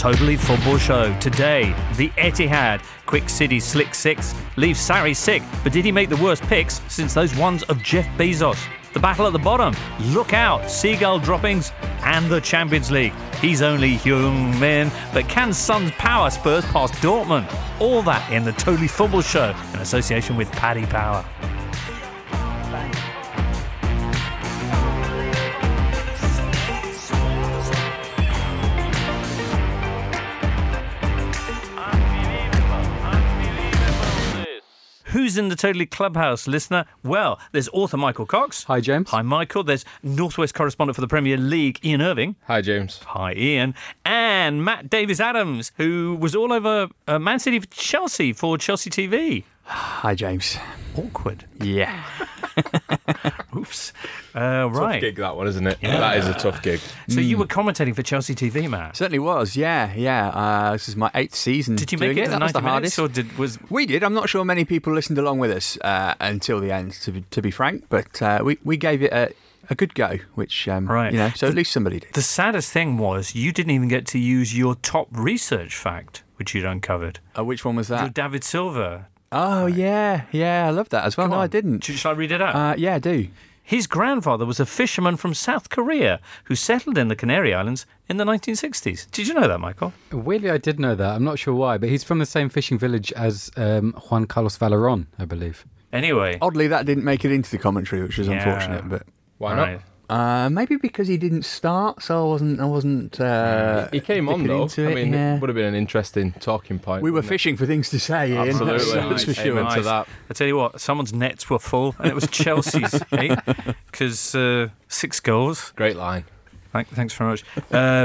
Totally Football Show. Today, the Etihad. Quick City Slick 6 leaves Sarri sick, but did he make the worst picks since those ones of Jeff Bezos? The battle at the bottom. Look out, seagull droppings and the Champions League. He's only human, but can Sun's power Spurs past Dortmund? All that in the Totally Football Show in association with Paddy Power. Who's in the Totally Clubhouse, listener? Well, there's author Michael Cox. Hi, James. Hi, Michael. There's Northwest correspondent for the Premier League, Ian Irving. Hi, James. Hi, Ian. And Matt Davis-Adams, who was all over Man City for Chelsea for Chelsea TV. Hi, James. Awkward. Yeah. Oops. Tough Right. gig, that one, isn't it? Yeah. That is a tough gig. So you were commentating for Chelsea TV, Matt. Certainly was, yeah. This is my 8th season. Did you make doing it to That was 90 the hardest. minutes? Or was... We did. I'm not sure many people listened along with us until the end, to be frank, but we gave it a good go, which, Right. so at least somebody did. The saddest thing was you didn't even get to use your top research fact, which you'd uncovered. Which one was Your that? David Silva. Oh, yeah, I love that as well. Come No, on. I didn't. Shall I read it out? Yeah, I do. His grandfather was a fisherman from South Korea who settled in the Canary Islands in the 1960s. Did you know that, Michael? Weirdly, I did know that. I'm not sure why, but he's from the same fishing village as Juan Carlos Valeron, I believe. Anyway. Oddly, that didn't make it into the commentary, which was Yeah. unfortunate. But Why not? Right. maybe because he didn't start, so I wasn't. He came on, dipping though. into I it, mean, yeah. it would have been an interesting talking point. We were wouldn't it? fishing for things to say, Ian. Absolutely. That's for sure. Amen to that. I tell you what, someone's nets were full, and it was Chelsea's, because 6 goals. Great line. Thanks very much.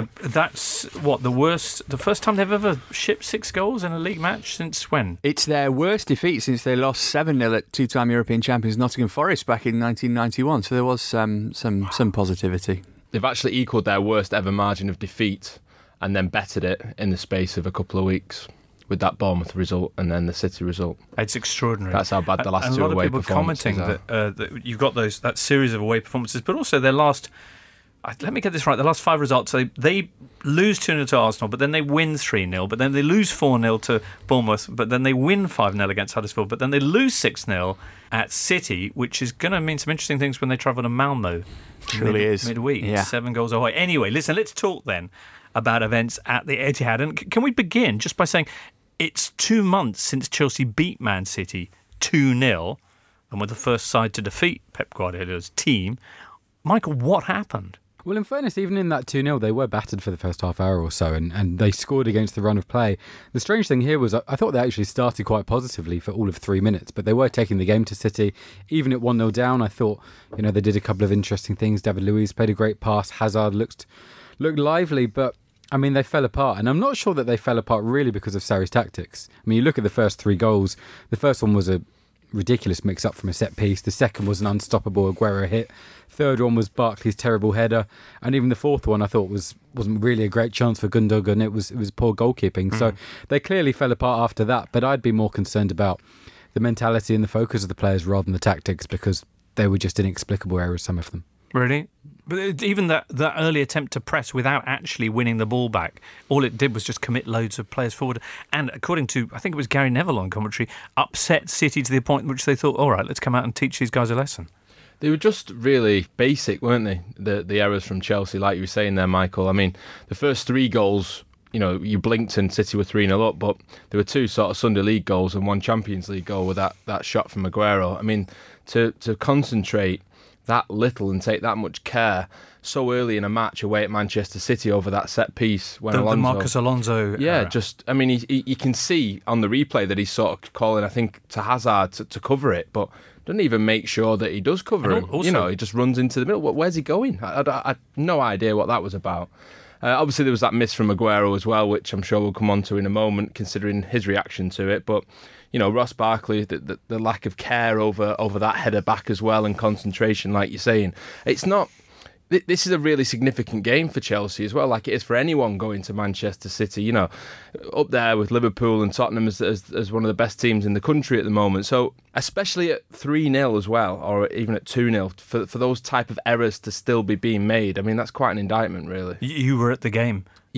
That's what the first time they've ever shipped 6 goals in a league match since when? It's their worst defeat since they lost 7-0 at two-time European champions Nottingham Forest back in 1991. So there was some positivity. They've actually equalled their worst ever margin of defeat and then bettered it in the space of a couple of weeks with that Bournemouth result and then the City result. It's extraordinary. That's how bad the last and two a lot away of people performances commenting are. that you've got that series of away performances, but also their last. Let me get this right. The last 5 results, they lose 2-0 to Arsenal, but then they win 3-0, but then they lose 4-0 to Bournemouth, but then they win 5-0 against Huddersfield, but then they lose 6-0 at City, which is going to mean some interesting things when they travel to Malmo. Truly is. Midweek, Yeah. 7 goals away. Anyway, listen, let's talk then about events at the Etihad. And can we begin just by saying it's 2 months since Chelsea beat Man City 2-0 and were the first side to defeat Pep Guardiola's team. Michael, what happened? Well, in fairness, even in that 2-0, they were battered for the first half hour or so, and they scored against the run of play. The strange thing here was I thought they actually started quite positively for all of 3 minutes, but they were taking the game to City. Even at 1-0 down, I thought, they did a couple of interesting things. David Luiz played a great pass. Hazard looked lively, but they fell apart. And I'm not sure that they fell apart really because of Sarri's tactics. You look at the first 3 goals. The first one was a ridiculous mix-up from a set piece. The second was an unstoppable Aguero hit. Third one was Barkley's terrible header, and even the fourth one I thought wasn't really a great chance for Gundogan. It was poor goalkeeping. So they clearly fell apart after that. But I'd be more concerned about the mentality and the focus of the players rather than the tactics, because they were just inexplicable errors, some of them. Really? But even that early attempt to press without actually winning the ball back, all it did was just commit loads of players forward. And according to, I think it was Gary Neville on commentary, upset City to the point in which they thought, all right, let's come out and teach these guys a lesson. They were just really basic, weren't they? The errors from Chelsea, like you were saying there, Michael. The first 3 goals, you blinked and City were 3-0 up, but there were 2 sort of Sunday League goals and 1 Champions League goal with that shot from Aguero. To concentrate that little and take that much care so early in a match away at Manchester City over that set piece when the Marcus Alonso yeah, error. You can see on the replay that he's sort of calling, I think, to Hazard to cover it, but doesn't even make sure that he does cover him. Also, he just runs into the middle. Where's he going? I had no idea what that was about. Obviously, there was that miss from Aguero as well, which I'm sure we'll come on to in a moment, considering his reaction to it. But Ross Barkley, the lack of care over that header back as well, and concentration, like you're saying, it's not. This is a really significant game for Chelsea as well, like it is for anyone going to Manchester City, up there with Liverpool and Tottenham as one of the best teams in the country at the moment. So especially at 3-0 as well, or even at 2-0, for those type of errors to still be being made, that's quite an indictment, really. You were at the game.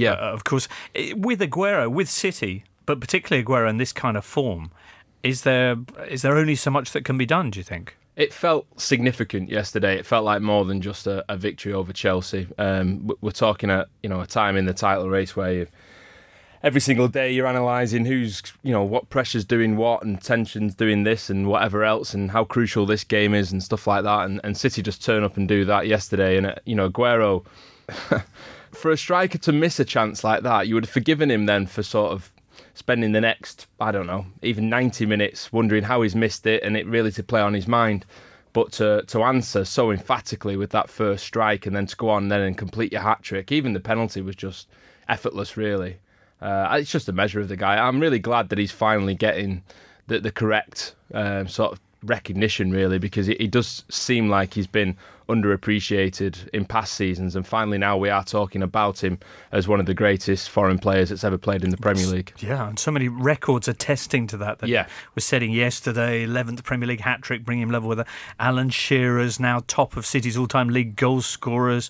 Yeah. Of course. With Aguero, with City, but particularly Aguero in this kind of form, is there only so much that can be done, do you think? It felt significant yesterday. It felt like more than just a victory over Chelsea. We're talking at a time in the title race where every single day you're analysing who's what pressure's doing what and tension's doing this and whatever else and how crucial this game is and stuff like that. And City just turn up and do that yesterday. And Aguero, for a striker to miss a chance like that, you would have forgiven him then for sort of spending the next, I don't know, even 90 minutes wondering how he's missed it and it really to play on his mind. But to answer so emphatically with that first strike and then to go on then and complete your hat-trick, even the penalty was just effortless, really. It's just a measure of the guy. I'm really glad that he's finally getting the correct sort of recognition, really, because he does seem like he's been underappreciated in past seasons, and finally now we are talking about him as one of the greatest foreign players that's ever played in the Premier League. Yeah, and so many records attesting to that. Yeah. Was setting yesterday, 11th Premier League hat-trick, bringing him level with Alan Shearer's, now top of City's all-time league goal scorers.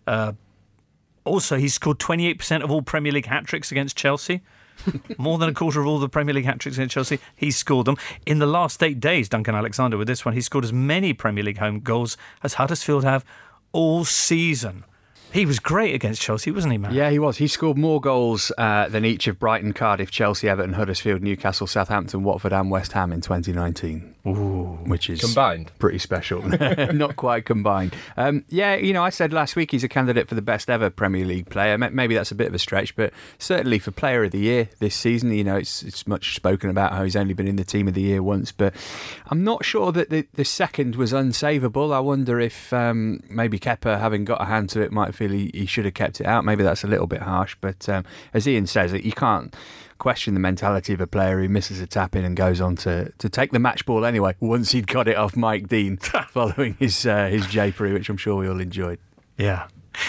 Also, he's scored 28% of all Premier League hat-tricks against Chelsea. More than a quarter of all the Premier League hat-tricks against Chelsea, he's scored them. In the last 8 days, Duncan Alexander, with this one, he scored as many Premier League home goals as Huddersfield have all season. He was great against Chelsea, wasn't he, Matt? Yeah, he was. He scored more goals than each of Brighton, Cardiff, Chelsea, Everton, Huddersfield, Newcastle, Southampton, Watford and West Ham in 2019. Ooh. Which is combined. Pretty special. Not quite combined. I said last week he's a candidate for the best ever Premier League player. Maybe that's a bit of a stretch, but certainly for Player of the Year this season, it's much spoken about how he's only been in the Team of the Year once, but I'm not sure that the second was unsavable. I wonder if maybe Kepa, having got a hand to it, might feel he should have kept it out. Maybe that's a little bit harsh, but as Ian says, you can't question the mentality of a player who misses a tap in and goes on to take the match ball anyway once he'd got it off Mike Dean following his japery, which I'm sure we all enjoyed. Yeah.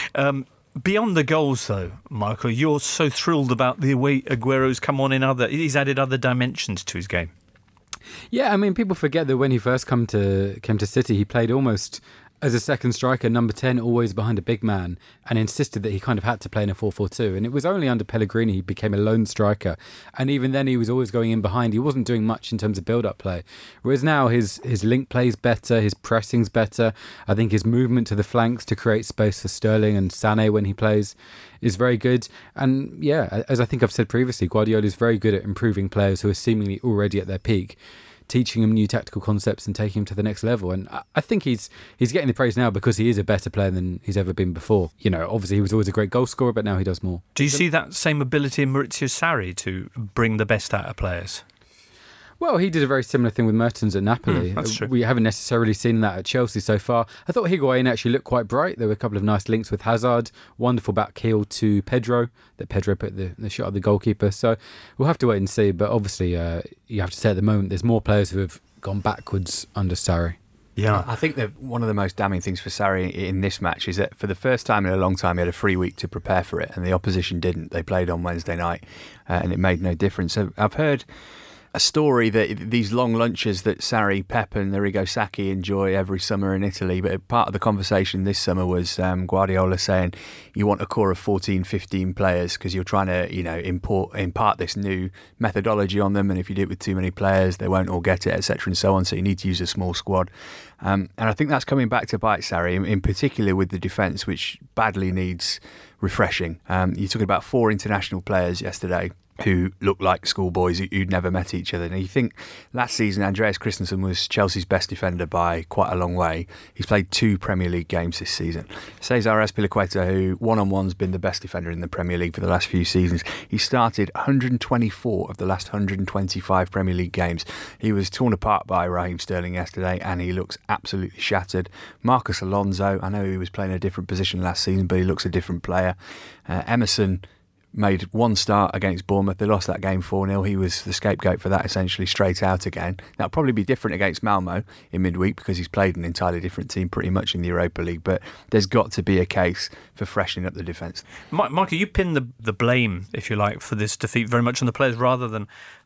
Beyond the goals, though, Michael, you're so thrilled about the way Aguero's come on he's added other dimensions to his game. Yeah, I mean, people forget that when he first came to City, he played almost as a second striker, number 10, always behind a big man, and insisted that he kind of had to play in a 4-4-2. And it was only under Pellegrini he became a lone striker. And even then he was always going in behind. He wasn't doing much in terms of build-up play. Whereas now his link play's better, his pressing's better. I think his movement to the flanks to create space for Sterling and Sané when he plays is very good. And yeah, as I think I've said previously, Guardiola is very good at improving players who are seemingly already at their peak, teaching him new tactical concepts and taking him to the next level. And I think he's getting the praise now because he is a better player than he's ever been before. Obviously he was always a great goal scorer, but now he does more. Do you see that same ability in Maurizio Sarri to bring the best out of players? Well, he did a very similar thing with Mertens at Napoli. That's true. We haven't necessarily seen that at Chelsea so far. I thought Higuain actually looked quite bright. There were a couple of nice links with Hazard. Wonderful back heel to Pedro, that Pedro put the shot at the goalkeeper. So we'll have to wait and see. But obviously, you have to say at the moment, there's more players who have gone backwards under Sarri. Yeah, I think that one of the most damning things for Sarri in this match is that for the first time in a long time he had a free week to prepare for it, and the opposition didn't. They played on Wednesday night, and it made no difference. So I've heard a story that these long lunches that Sarri, Pep and Arrigo Sacchi enjoy every summer in Italy, but part of the conversation this summer was Guardiola saying you want a core of 14, 15 players because you're trying to impart this new methodology on them, and if you do it with too many players they won't all get it, etc. and so on, so you need to use a small squad. And I think that's coming back to bite Sarri, in particular with the defence, which badly needs refreshing. You're talking about 4 international players yesterday who looked like schoolboys who'd never met each other. And you think last season Andreas Christensen was Chelsea's best defender by quite a long way. He's played 2 Premier League games this season. Cesar Azpilicueta, who one-on-one's been the best defender in the Premier League for the last few seasons, he started 124 of the last 125 Premier League games. He was torn apart by Raheem Sterling yesterday and he looks absolutely shattered. Marcus Alonso, I know he was playing a different position last season, but he looks a different player. Emerson made 1 start against Bournemouth. They lost that game 4-0. He was the scapegoat for that, essentially straight out again. That'll probably be different against Malmo in midweek because he's played an entirely different team pretty much in the Europa League, but there's got to be a case for freshening up the defence. Michael, you pin the blame, if you like, for this defeat very much on the players rather than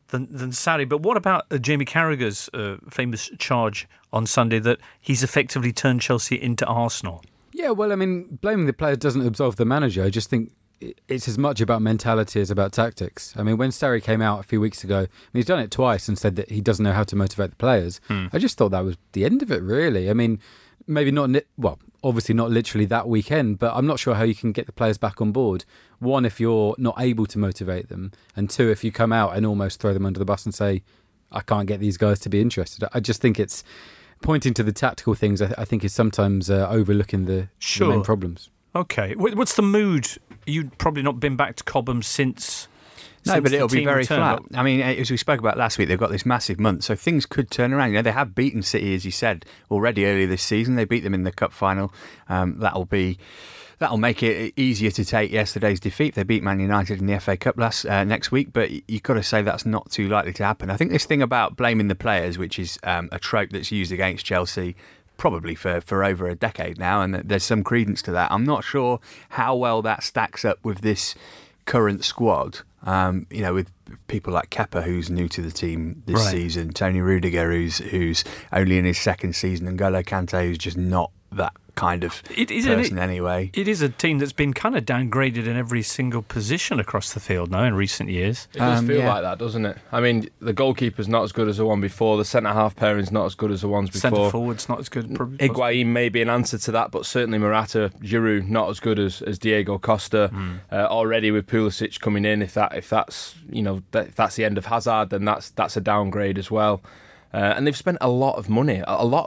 Sarri. But what about Jamie Carragher's famous charge on Sunday that he's effectively turned Chelsea into Arsenal? Yeah, well, I mean, blaming the players doesn't absolve the manager. I just think it's as much about mentality as about tactics. I mean, when Sarri came out a few weeks ago, and he's done it twice and said that he doesn't know how to motivate the players, I just thought that was the end of it, really. I mean, maybe not, obviously not literally that weekend, but I'm not sure how you can get the players back on board. One, if you're not able to motivate them, and two, if you come out and almost throw them under the bus and say, I can't get these guys to be interested. I just think it's pointing to the tactical things, I think, is sometimes overlooking the main problems. Okay. What's the mood? You've probably not been back to Cobham since... No, but it'll be very returned. flat. I mean, as we spoke about last week, they've got this massive month, so things could turn around. You know, they have beaten City, as you said, already earlier this season. They beat them in the cup final. That'll make it easier to take yesterday's defeat. They beat Man United in the FA Cup next week, but you've got to say that's not too likely to happen. I think this thing about blaming the players, which is a trope that's used against Chelsea probably for over a decade now, and there's some credence to that. I'm not sure how well that stacks up with this current squad. With people like Kepa, who's new to the team this season, Tony Rudiger, who's only in his second season, and N'Golo Kante, who's just not that kind of person anyway. It is a team that's been kind of downgraded in every single position across the field now in recent years. It does feel like that, doesn't it? I mean, the goalkeeper's not as good as the one before. The centre-half pairing's not as good as the ones before. Centre-forward's not as good. Higuain may be an answer to that, but certainly Morata, Giroud, not as good as Diego Costa. Already with Pulisic coming in, if that's the end of Hazard, then that's a downgrade as well. And they've spent a lot of money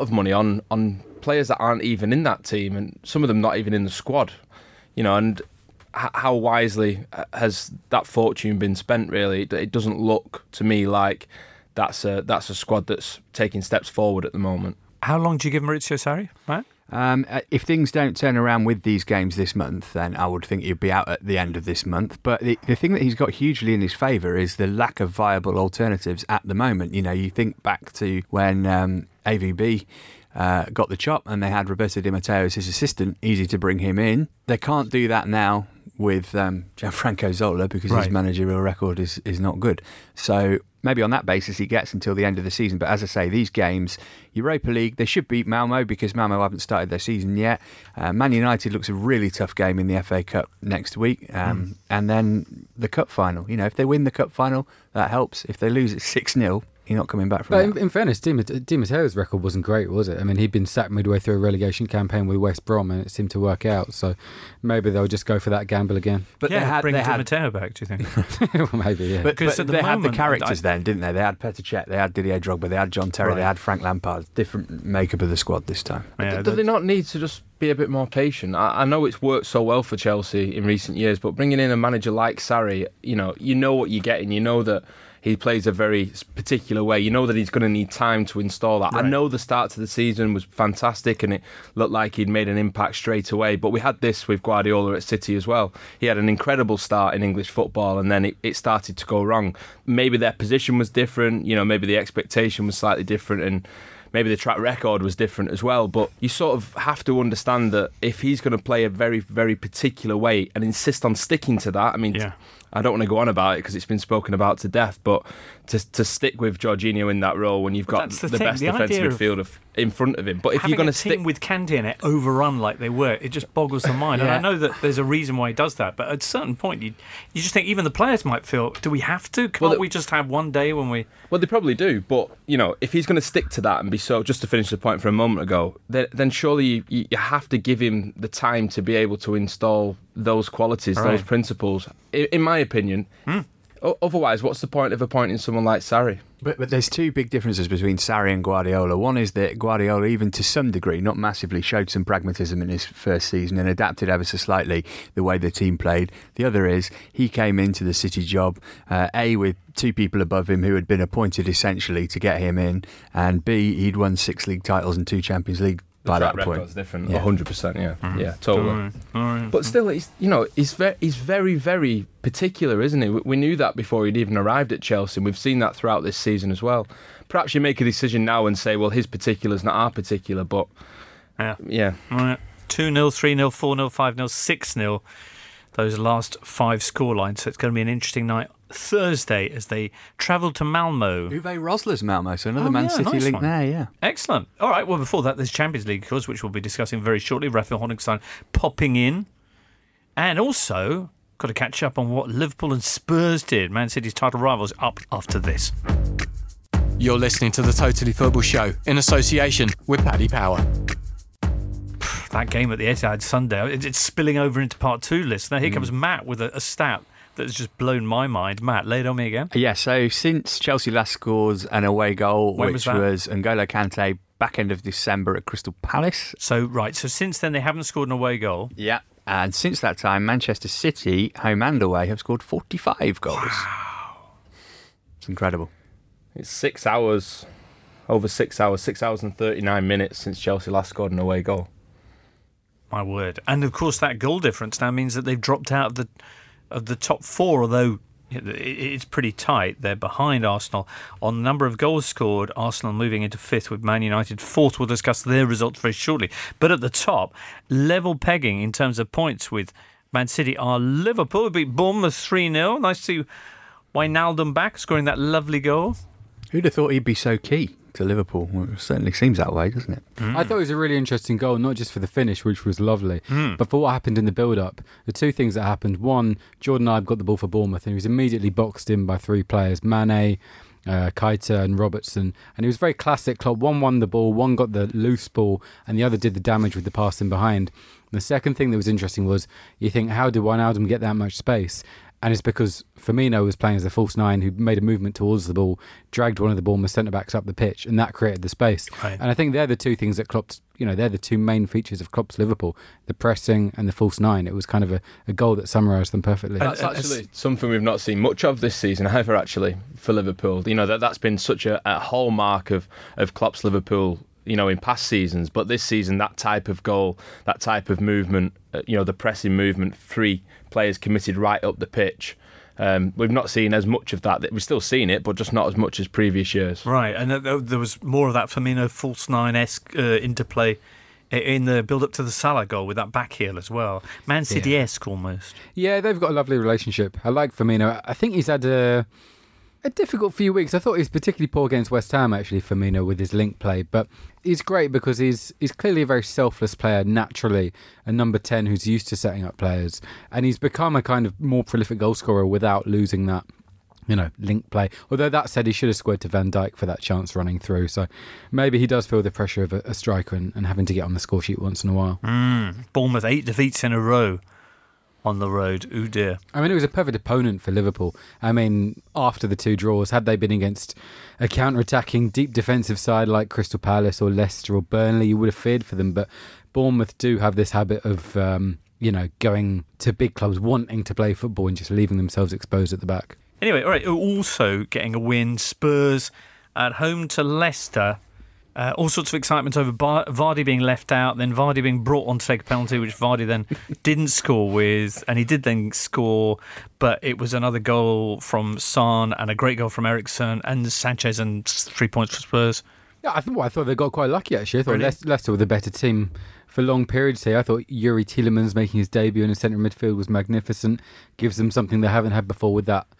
on players that aren't even in that team, and some of them not even in the squad. And how wisely has that fortune been spent? Really, it doesn't look to me like that's a squad that's taking steps forward at the moment. How long do you give Maurizio Sarri, Matt? If things don't turn around with these games this month, then I would think he'd be out at the end of this month. But the thing that he's got hugely in his favour is the lack of viable alternatives at the moment. You think back to when AVB got the chop and they had Roberto Di Matteo as his assistant, easy to bring him in. They can't do that now with Gianfranco Zola because his managerial record is not good. So maybe on that basis he gets until the end of the season. But as I say, these games, Europa League, they should beat Malmo because Malmo haven't started their season yet. Man United looks a really tough game in the FA Cup next week. And then the cup final. If they win the cup final, that helps. If they lose it 6-0, you're not coming back from that. In fairness, Di Matteo's record wasn't great, was it? I mean, he'd been sacked midway through a relegation campaign with West Brom and it seemed to work out. So maybe they'll just go for that gamble again. But bring Di Matteo back, do you think? Well, maybe, yeah. But they had the characters then, didn't they? They had Petr Cech, they had Didier Drogba, they had John Terry, they had Frank Lampard. Different makeup of the squad this time. Yeah, do they not need to just be a bit more patient? I know it's worked so well for Chelsea in recent years, but bringing in a manager like Sarri, you know what you're getting. You know that he plays a very particular way. You know that he's going to need time to install that. Right. I know the start to the season was fantastic and it looked like he'd made an impact straight away, but we had this with Guardiola at City as well. He had an incredible start in English football and then it started to go wrong. Maybe their position was different, maybe the expectation was slightly different and maybe the track record was different as well, but you sort of have to understand that if he's going to play a very, very particular way and insist on sticking to that, I don't want to go on about it because it's been spoken about to death, but to stick with Jorginho in that role when you've got the best defensive midfielder in front of him. But if you're going to stick with Kanté in it overrun like they were, it just boggles the mind. And I know that there's a reason why he does that, but at a certain point, you just think even the players might feel, do we have to? Can't we just have one day when we... Well, they probably do, but, if he's going to stick to that and be so... Just to finish the point from a moment ago, then surely you have to give him the time to be able to install those qualities, those principles, in my opinion. Otherwise, what's the point of appointing someone like Sarri? But there's two big differences between Sarri and Guardiola. One is that Guardiola, even to some degree, not massively, showed some pragmatism in his first season and adapted ever so slightly the way the team played. The other is he came into the City job, A, with two people above him who had been appointed essentially to get him in, and B, he'd won 6 league titles and 2 Champions League. By that point, it's different. 100%. Yeah, totally. All right. But still, he's very, very particular, isn't he? We knew that before he'd even arrived at Chelsea. And we've seen that throughout this season as well. Perhaps you make a decision now and say, well, his particular's not our particular, but yeah. All right. 2-0, 3-0, 4-0, 5-0, 6-0. Those last 5 scorelines. So it's going to be an interesting night Thursday as they travel to Malmo. Uwe Rosler's Malmo, so another Man City nice link one. there, yeah. Excellent. All right, well, before that, there's Champions League, of course, which we'll be discussing very shortly. Raphael Honigstein popping in. And also, Got to catch up on what Liverpool and Spurs did. Man City's title rivals up after this. You're listening to the Totally Football Show in association with Paddy Power. That game at the Etihad Sunday, it's spilling over into part two, listener. Here comes Matt with a stat that has just blown my mind. Matt, lay it on me again. Yeah, so since Chelsea last scored an away goal, When which was that? N'Golo Kante, back end of December at Crystal Palace. So since then they haven't scored an away goal. Yeah. And since that time, Manchester City, home and away, have scored 45 goals. Wow. It's incredible. It's 6 hours, over 6 hours, 6 hours and 39 minutes since Chelsea last scored an away goal. My word. And of course that goal difference now means that they've dropped out of the top four, although it's pretty tight. They're behind Arsenal on the number of goals scored. Arsenal moving into fifth with Man United fourth. We'll discuss their results very shortly. But at the top, level pegging in terms of points with Man City are Liverpool. It beat Bournemouth 3-0. Nice to see Wijnaldum back, scoring that lovely goal. Who'd have thought he'd be so key to Liverpool? Well, it certainly seems that way, doesn't it? I thought it was a really interesting goal, not just for the finish, which was lovely, but for what happened in the build-up. The two things that happened: one, Jordan Ibe got the ball for Bournemouth, and he was immediately boxed in by three players: Mane, Keita, and Robertson. And it was very classic Klopp. One won the ball, one got the loose ball, and the other did the damage with the pass in behind. And the second thing that was interesting was, you think, how did Wijnaldum get that much space? And it's because Firmino was playing as a false nine who made a movement towards the ball, dragged one of the Bournemouth centre-backs up the pitch, and that created the space. Right. And I think they're the two things that Klopp's, they're the two main features of Klopp's Liverpool, the pressing and the false nine. It was kind of a goal that summarised them perfectly. That's actually something we've not seen much of this season either, actually, for Liverpool. That's been such a hallmark of Klopp's Liverpool, in past seasons. But this season, that type of goal, that type of movement, the pressing movement, three players committed right up the pitch. We've not seen as much of that. We've still seen it, but just not as much as previous years. Right, and there was more of that Firmino false nine-esque interplay in the build-up to the Salah goal with that back heel as well. Man City-esque almost. Yeah, they've got a lovely relationship. I like Firmino. I think he's had a difficult few weeks. I thought he was particularly poor against West Ham, actually, Firmino, with his link play. But he's great because he's clearly a very selfless player, naturally, a number 10 who's used to setting up players. And he's become a kind of more prolific goal scorer without losing that, link play. Although that said, he should have squared to Van Dijk for that chance running through. So maybe he does feel the pressure of a striker and having to get on the score sheet once in a while. Bournemouth 8 defeats in a row on the road. Ooh dear. I mean, it was a perfect opponent for Liverpool. I mean, after the two draws, had they been against a counter-attacking, deep defensive side like Crystal Palace or Leicester or Burnley, you would have feared for them. But Bournemouth do have this habit of, going to big clubs, wanting to play football and just leaving themselves exposed at the back. Anyway, all right, also getting a win, Spurs at home to Leicester. All sorts of excitement over Vardy being left out, then Vardy being brought on to take a penalty, which Vardy then didn't score with, and he did then score, but it was another goal from Son and a great goal from Eriksen and Sanchez, and 3 points for Spurs. Yeah, I thought they got quite lucky, actually. I thought Really? Leicester were the better team for long periods here. I thought Yuri Tielemans making his debut in the centre midfield was magnificent. Gives them something they haven't had before with that,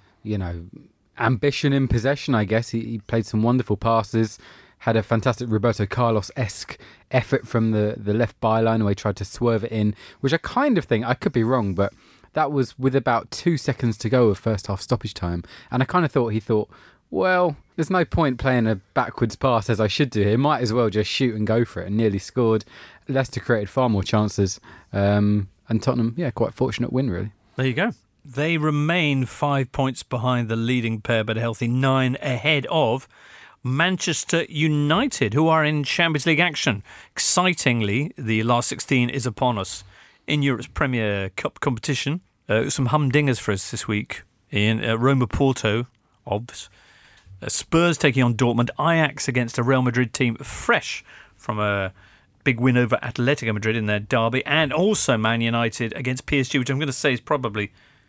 ambition in possession, I guess. He played some wonderful passes. Had a fantastic Roberto Carlos-esque effort from the left byline where he tried to swerve it in, which I kind of think, I could be wrong, but that was with about 2 seconds to go of first half stoppage time. And I kind of thought, well, there's no point playing a backwards pass as I should do here. Might as well just shoot and go for it, and nearly scored. Leicester created far more chances. And Tottenham, quite fortunate win, really. There you go. They remain 5 points behind the leading pair, but a healthy 9 ahead of Manchester United, who are in Champions League action. Excitingly, the last 16 is upon us in Europe's Premier Cup competition. Some humdingers for us this week in Roma Porto, obvs. Spurs taking on Dortmund. Ajax against a Real Madrid team fresh from a big win over Atletico Madrid in their derby. And also Man United against PSG, which I'm going to say is probably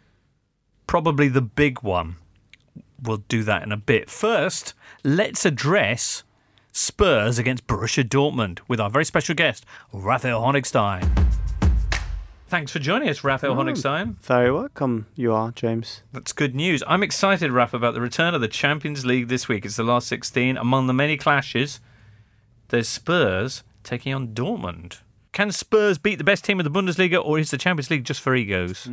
the big one. We'll do that in a bit. First, let's address Spurs against Borussia Dortmund with our very special guest, Raphael Honigstein. Thanks for joining us, Raphael Honigstein. Very welcome you are, James. That's good news. I'm excited, Raph, about the return of the Champions League this week. It's the last 16. Among the many clashes, there's Spurs taking on Dortmund. Can Spurs beat the best team of the Bundesliga, or is the Champions League just for egos?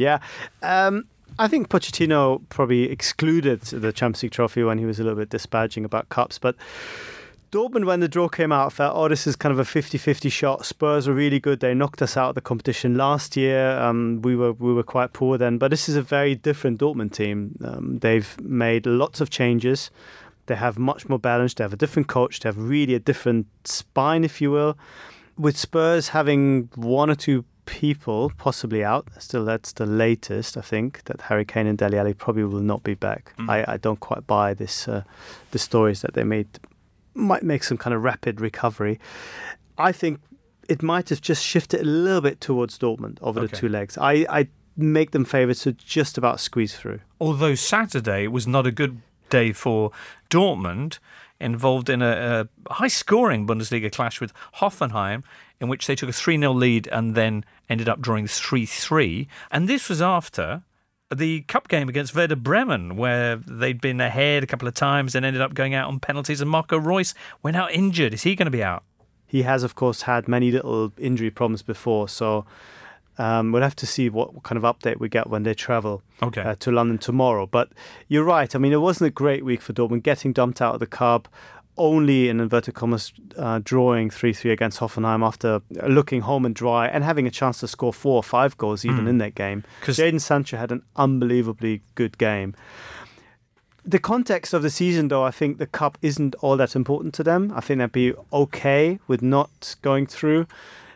I think Pochettino probably excluded the Champions League trophy when he was a little bit disparaging about cups. But Dortmund, when the draw came out, felt, this is kind of a 50-50 shot. Spurs were really good. They knocked us out of the competition last year. We were quite poor then. But this is a very different Dortmund team. They've made lots of changes. They have much more balance. They have a different coach. They have really a different spine, if you will. With Spurs having one or two people possibly out, still that's the latest, I think, that Harry Kane and Dele Alli probably will not be back. I don't quite buy this. The stories that they might make some kind of rapid recovery. I think it might have just shifted a little bit towards Dortmund over the two legs. I make them favourites to just about squeeze through. Although Saturday was not a good day for Dortmund, involved in a high-scoring Bundesliga clash with Hoffenheim, in which they took a 3-0 lead and then ended up drawing 3-3. And this was after the cup game against Werder Bremen, where they'd been ahead a couple of times and ended up going out on penalties, and Marco Reus went out injured. Is he going to be out? He has, of course, had many little injury problems before, so we'll have to see what kind of update we get when they travel to London tomorrow. But you're right. I mean, it wasn't a great week for Dortmund, getting dumped out of the cup, only in inverted commas drawing 3-3 against Hoffenheim after looking home and dry and having a chance to score 4 or 5 goals even in that game. Jadon Sancho had an unbelievably good game. The context of the season, though, I think the cup isn't all that important to them. I think they'd be okay with not going through.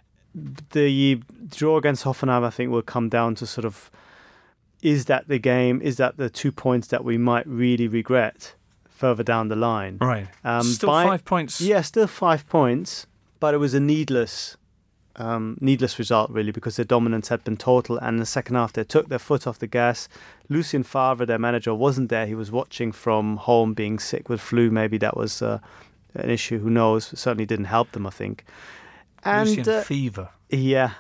The draw against Hoffenheim, I think, will come down to sort of, is that the game? Is that the 2 points that we might really regret further down the line? Right. Still 5 points. Yeah, still 5 points, but it was a needless result, really, because their dominance had been total, and in the second half they took their foot off the gas. Lucien Favre, their manager, wasn't there. He was watching from home, being sick with flu. Maybe that was an issue. Who knows? It certainly didn't help them, I think. And Lucien Fever. Yeah.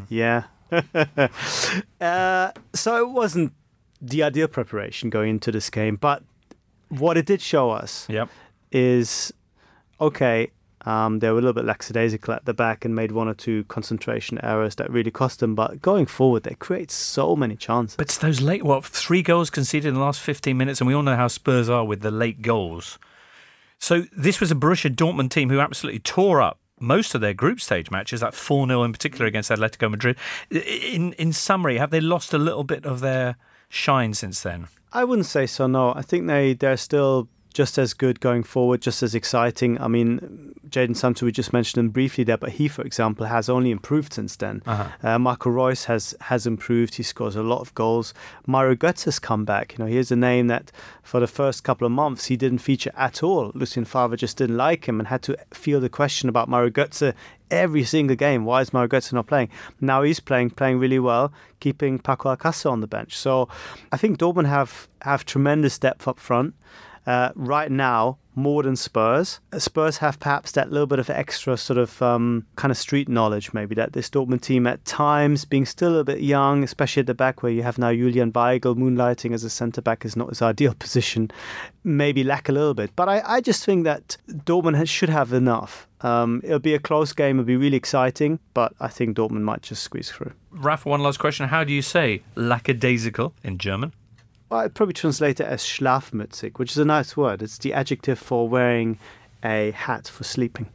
So it wasn't the ideal preparation going into this game, but what it did show us is, they were a little bit lackadaisical at the back and made 1 or 2 concentration errors that really cost them. But going forward, they create so many chances. But it's those late, 3 goals conceded in the last 15 minutes, and we all know how Spurs are with the late goals. So this was a Borussia Dortmund team who absolutely tore up most of their group stage matches, that 4-0 in particular against Atletico Madrid. In summary, have they lost a little bit of their shine since then? I wouldn't say so, no. I think they're still just as good going forward, just as exciting. I mean, Jadon Sancho, we just mentioned him briefly there, but he, for example, has only improved since then. Marco Reus has improved. He scores a lot of goals. Mario Götze has come back. Here's a name that for the first couple of months he didn't feature at all. Lucien Favre just didn't like him and had to field the question about Mario Götze every single game. Why is Mario Götze not playing? Now he's playing really well, keeping Paco Alcácer on the bench. So I think Dortmund have tremendous depth up front. Right now, more than Spurs. Spurs have perhaps that little bit of extra sort of kind of street knowledge, maybe, that this Dortmund team at times, being still a bit young, especially at the back where you have now Julian Weigl moonlighting as a centre-back is not his ideal position, maybe lack a little bit. But I just think that Dortmund should have enough. It'll be a close game, it'll be really exciting, but I think Dortmund might just squeeze through. Rafa, one last question. How do you say lackadaisical in German? Well, I'd probably translate it as schlafmützig, which is a nice word. It's the adjective for wearing a hat for sleeping.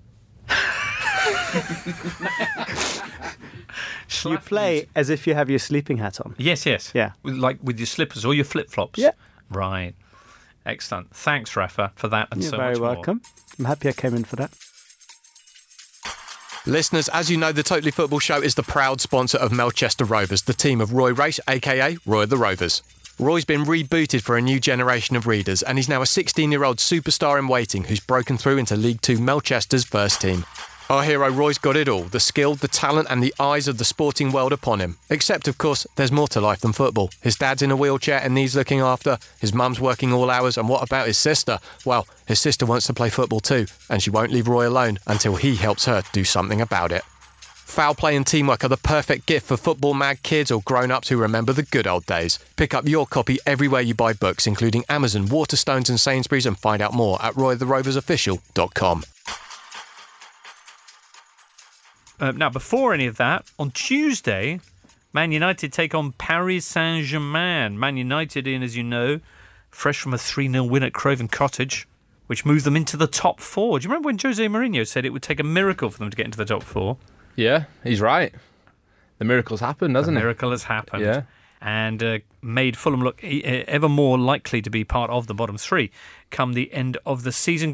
You play as if you have your sleeping hat on. Yes. Yeah. With your slippers or your flip-flops. Yeah. Right. Excellent. Thanks, Rafa, for that and You're so much more. very welcome. I'm happy I came in for that. Listeners, as you know, the Totally Football Show is the proud sponsor of Melchester Rovers, the team of Roy Race, a.k.a. Roy of the Rovers. Roy's been rebooted for a new generation of readers, and he's now a 16-year-old superstar in waiting who's broken through into League Two Melchester's first team. Our hero Roy's got it all, the skill, the talent and the eyes of the sporting world upon him. Except, of course, there's more to life than football. His dad's in a wheelchair and needs looking after, his mum's working all hours, and what about his sister? Well, his sister wants to play football too, and she won't leave Roy alone until he helps her do something about it. Foul play and teamwork are the perfect gift for football-mad kids or grown-ups who remember the good old days. Pick up your copy everywhere you buy books, including Amazon, Waterstones and Sainsbury's, and find out more at roytheroversofficial.com. Now, before any of that, on Tuesday, Man United take on Paris Saint-Germain. Man United in, as you know, fresh from a 3-0 win at Craven Cottage, which moved them into the top 4. Do you remember when Jose Mourinho said it would take a miracle for them to get into the top 4? Yeah, he's right. The miracle's happened, hasn't it? The miracle has happened. Yeah. And made Fulham look ever more likely to be part of the bottom 3 come the end of the season.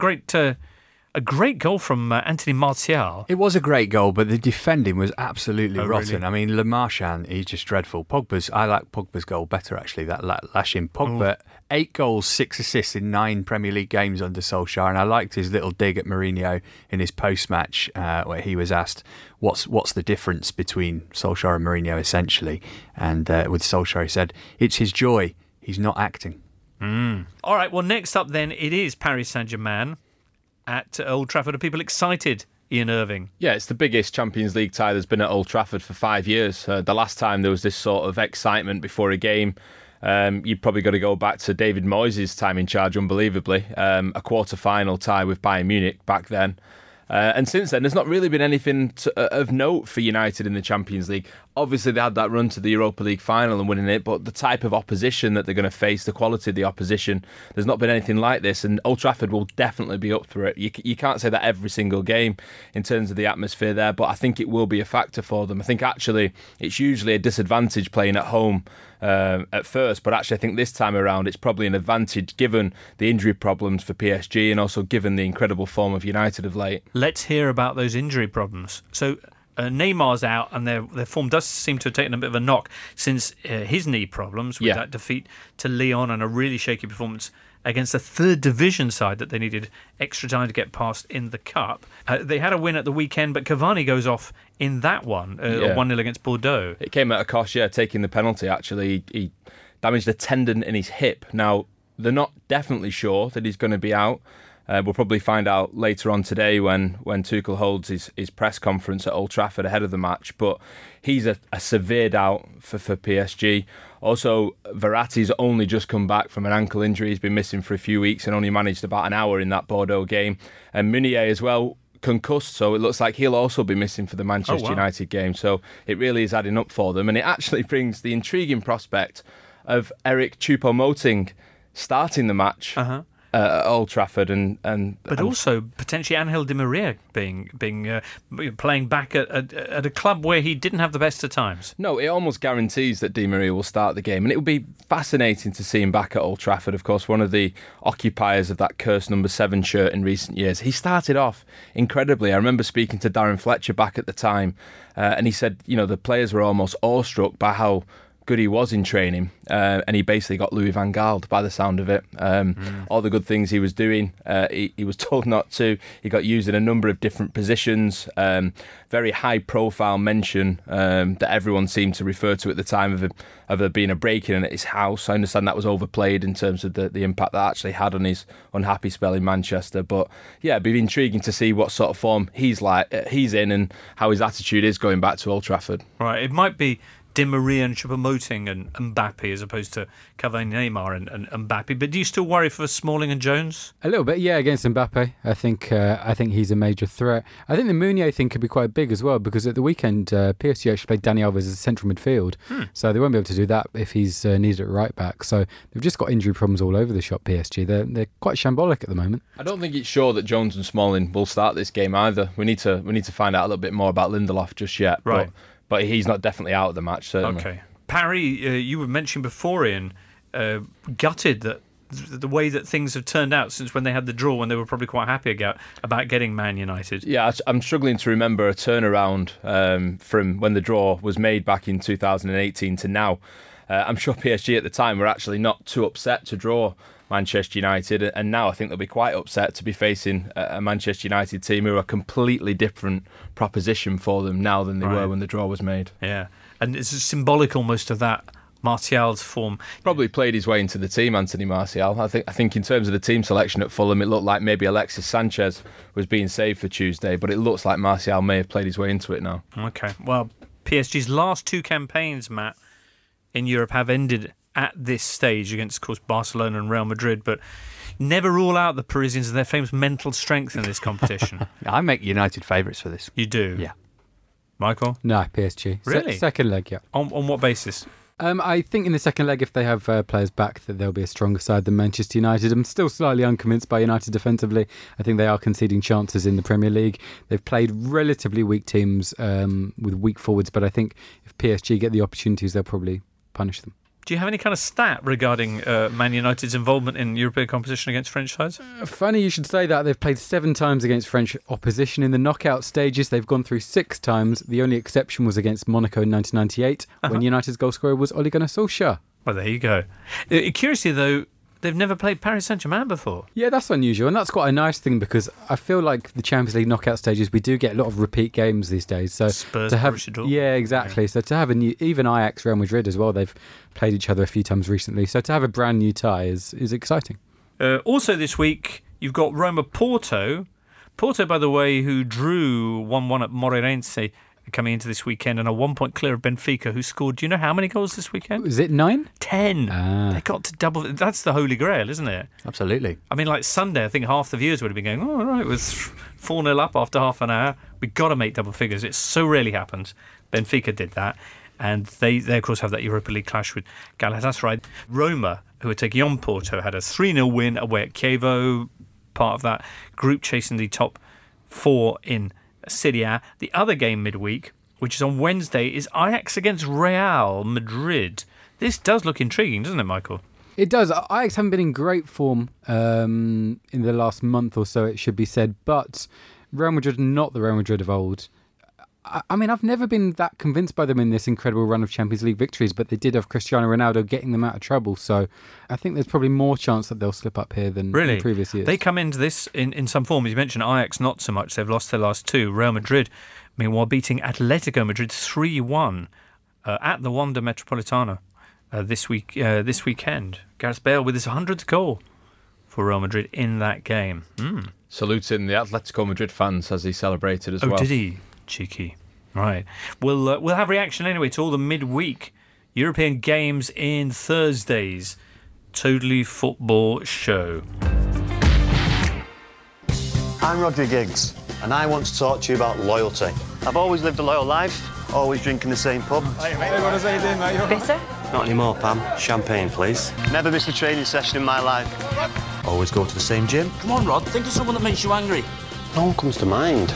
A great goal from Anthony Martial. It was a great goal, but the defending was absolutely rotten. Really? I mean, Le Marchand, he's just dreadful. I like Pogba's goal better, actually, that lashing. Pogba, 8 goals, 6 assists in 9 Premier League games under Solskjaer, and I liked his little dig at Mourinho in his post-match where he was asked, what's the difference between Solskjaer and Mourinho, essentially? And with Solskjaer, he said, it's his joy. He's not acting. All right, well, next up then, it is Paris Saint-Germain at Old Trafford. Are people excited, Ian Irving? Yeah, it's the biggest Champions League tie there's been at Old Trafford for 5 years. The last time there was this sort of excitement before a game, you've probably got to go back to David Moyes' time in charge, unbelievably. A quarter-final tie with Bayern Munich back then. And since then, there's not really been anything of note for United in the Champions League. Obviously, they had that run to the Europa League final and winning it, but the type of opposition that they're going to face, the quality of the opposition, there's not been anything like this, and Old Trafford will definitely be up for it. You can't say that every single game in terms of the atmosphere there, but I think it will be a factor for them. I think actually it's usually a disadvantage playing at home at first, but actually I think this time around it's probably an advantage given the injury problems for PSG and also given the incredible form of United of late. Let's hear about those injury problems. So Neymar's out, and their form does seem to have taken a bit of a knock since his knee problems with that defeat to Lyon and a really shaky performance against a third division side that they needed extra time to get past in the Cup. They had a win at the weekend, but Cavani goes off in that one, 1-0 against Bordeaux. It came at a cost, taking the penalty, actually. He damaged a tendon in his hip. Now, they're not definitely sure that he's going to be out. We'll probably find out later on today when Tuchel holds his press conference at Old Trafford ahead of the match. But he's a severe doubt for PSG. Also, Verratti's only just come back from an ankle injury. He's been missing for a few weeks and only managed about an hour in that Bordeaux game. And Meunier as well, concussed, so it looks like he'll also be missing for the Manchester United game. So it really is adding up for them. And it actually brings the intriguing prospect of Eric Choupo-Moting starting the match at Old Trafford, but also potentially Angel Di Maria being playing back at a club where he didn't have the best of times. No, it almost guarantees that Di Maria will start the game, and it will be fascinating to see him back at Old Trafford. Of course, one of the occupiers of that cursed number 7 shirt in recent years. He started off incredibly. I remember speaking to Darren Fletcher back at the time, and he said, the players were almost awestruck by how good he was in training, and he basically got Louis van Gaal by the sound of it. All the good things he was doing, he was told not to. He got used in a number of different positions. Very high profile mention that everyone seemed to refer to at the time of there being a break-in at his house. I understand that was overplayed in terms of the impact that actually had on his unhappy spell in Manchester. But yeah, it'd be intriguing to see what sort of form he's in and how his attitude is going back to Old Trafford. Right, it might be Di Maria and Choupo-Moting and Mbappe as opposed to Cavani, Neymar and Mbappe. But do you still worry for Smalling and Jones? A little bit, yeah, against Mbappe. I think he's a major threat. I think the Meunier thing could be quite big as well, because at the weekend PSG actually played Dani Alves as a central midfield, so they won't be able to do that if he's needed at right back. So they've just got injury problems all over the shop, PSG. They're quite shambolic at the moment. I don't think it's sure that Jones and Smalling will start this game either. We need to find out a little bit more about Lindelof just yet. Right. But he's not definitely out of the match, certainly. Okay. Parry, you were mentioning before, Ian, gutted that the way that things have turned out since when they had the draw, when they were probably quite happy about getting Man United. Yeah, I'm struggling to remember a turnaround from when the draw was made back in 2018 to now. I'm sure PSG at the time were actually not too upset to draw Manchester United, and now I think they'll be quite upset to be facing a Manchester United team who are a completely different proposition for them now than they were when the draw was made. Yeah, and it's symbolic almost of that Martial's form. Probably played his way into the team, Anthony Martial. I think in terms of the team selection at Fulham, it looked like maybe Alexis Sanchez was being saved for Tuesday, but it looks like Martial may have played his way into it now. Okay, well, PSG's last 2 campaigns, Matt, in Europe have ended at this stage against, of course, Barcelona and Real Madrid, but never rule out the Parisians and their famous mental strength in this competition. I make United favourites for this. You do? Yeah. Michael? No, PSG. Really? Second leg, yeah. On what basis? I think in the second leg, if they have players back, that they'll be a stronger side than Manchester United. I'm still slightly unconvinced by United defensively. I think they are conceding chances in the Premier League. They've played relatively weak teams with weak forwards, but I think if PSG get the opportunities, they'll probably punish them. Do you have any kind of stat regarding Man United's involvement in European competition against French sides? Funny you should say that. They've played 7 times against French opposition in the knockout stages. They've gone through 6 times. The only exception was against Monaco in 1998 when United's goal scorer was Ole Gunnar Solskjaer. Well, there you go. Curiously, though, they've never played Paris Saint-Germain before. Yeah, that's unusual, and that's quite a nice thing because I feel like the Champions League knockout stages, we do get a lot of repeat games these days. So Spurs, to have, Borussia Dortmund. yeah, exactly. So to have a new, even Ajax, Real Madrid as well, they've played each other a few times recently. So to have a brand new tie is exciting. Also this week, you've got Roma-Porto. Porto, by the way, who drew 1-1 at Moreirense coming into this weekend and are 1 point clear of Benfica, who scored, do you know how many goals this weekend? Is it 9? 10. They got to double. That's the holy grail, isn't it? Absolutely. I mean, like Sunday, I think half the viewers would have been going, oh, all right, it was 4-0 up after half an hour. We've got to make double figures. It so rarely happens. Benfica did that. And they of course, have that Europa League clash with Galatasaray. Roma, who are taking on Porto, had a 3-0 win away at Chievo, part of that group chasing the top 4 in Serie A. The other game midweek, which is on Wednesday, is Ajax against Real Madrid. This does look intriguing, doesn't it, Michael? It does. Ajax haven't been in great form in the last month or so, it should be said, but Real Madrid, not the Real Madrid of old. I mean, I've never been that convinced by them in this incredible run of Champions League victories, but they did have Cristiano Ronaldo getting them out of trouble, so I think there's probably more chance that they'll slip up here than in previous years. They come into this in some form. As you mentioned, Ajax not so much. They've lost their last 2. Real Madrid, meanwhile, beating Atletico Madrid 3-1 at the Wanda Metropolitano this weekend. Gareth Bale with his 100th goal for Real Madrid in that game. Saluting the Atletico Madrid fans as he celebrated as well. Oh, did he? Cheeky. Right. We'll have reaction anyway to all the midweek European games in Thursday's Totally Football show. I'm Rodri Giggs, and I want to talk to you about loyalty. I've always lived a loyal life, always drinking the same pub. Hey, what is anything, mate? Bitter? Not anymore, Pam. Champagne, please. Never missed a training session in my life. Always go to the same gym. Come on, Rod, think of someone that makes you angry. No one comes to mind.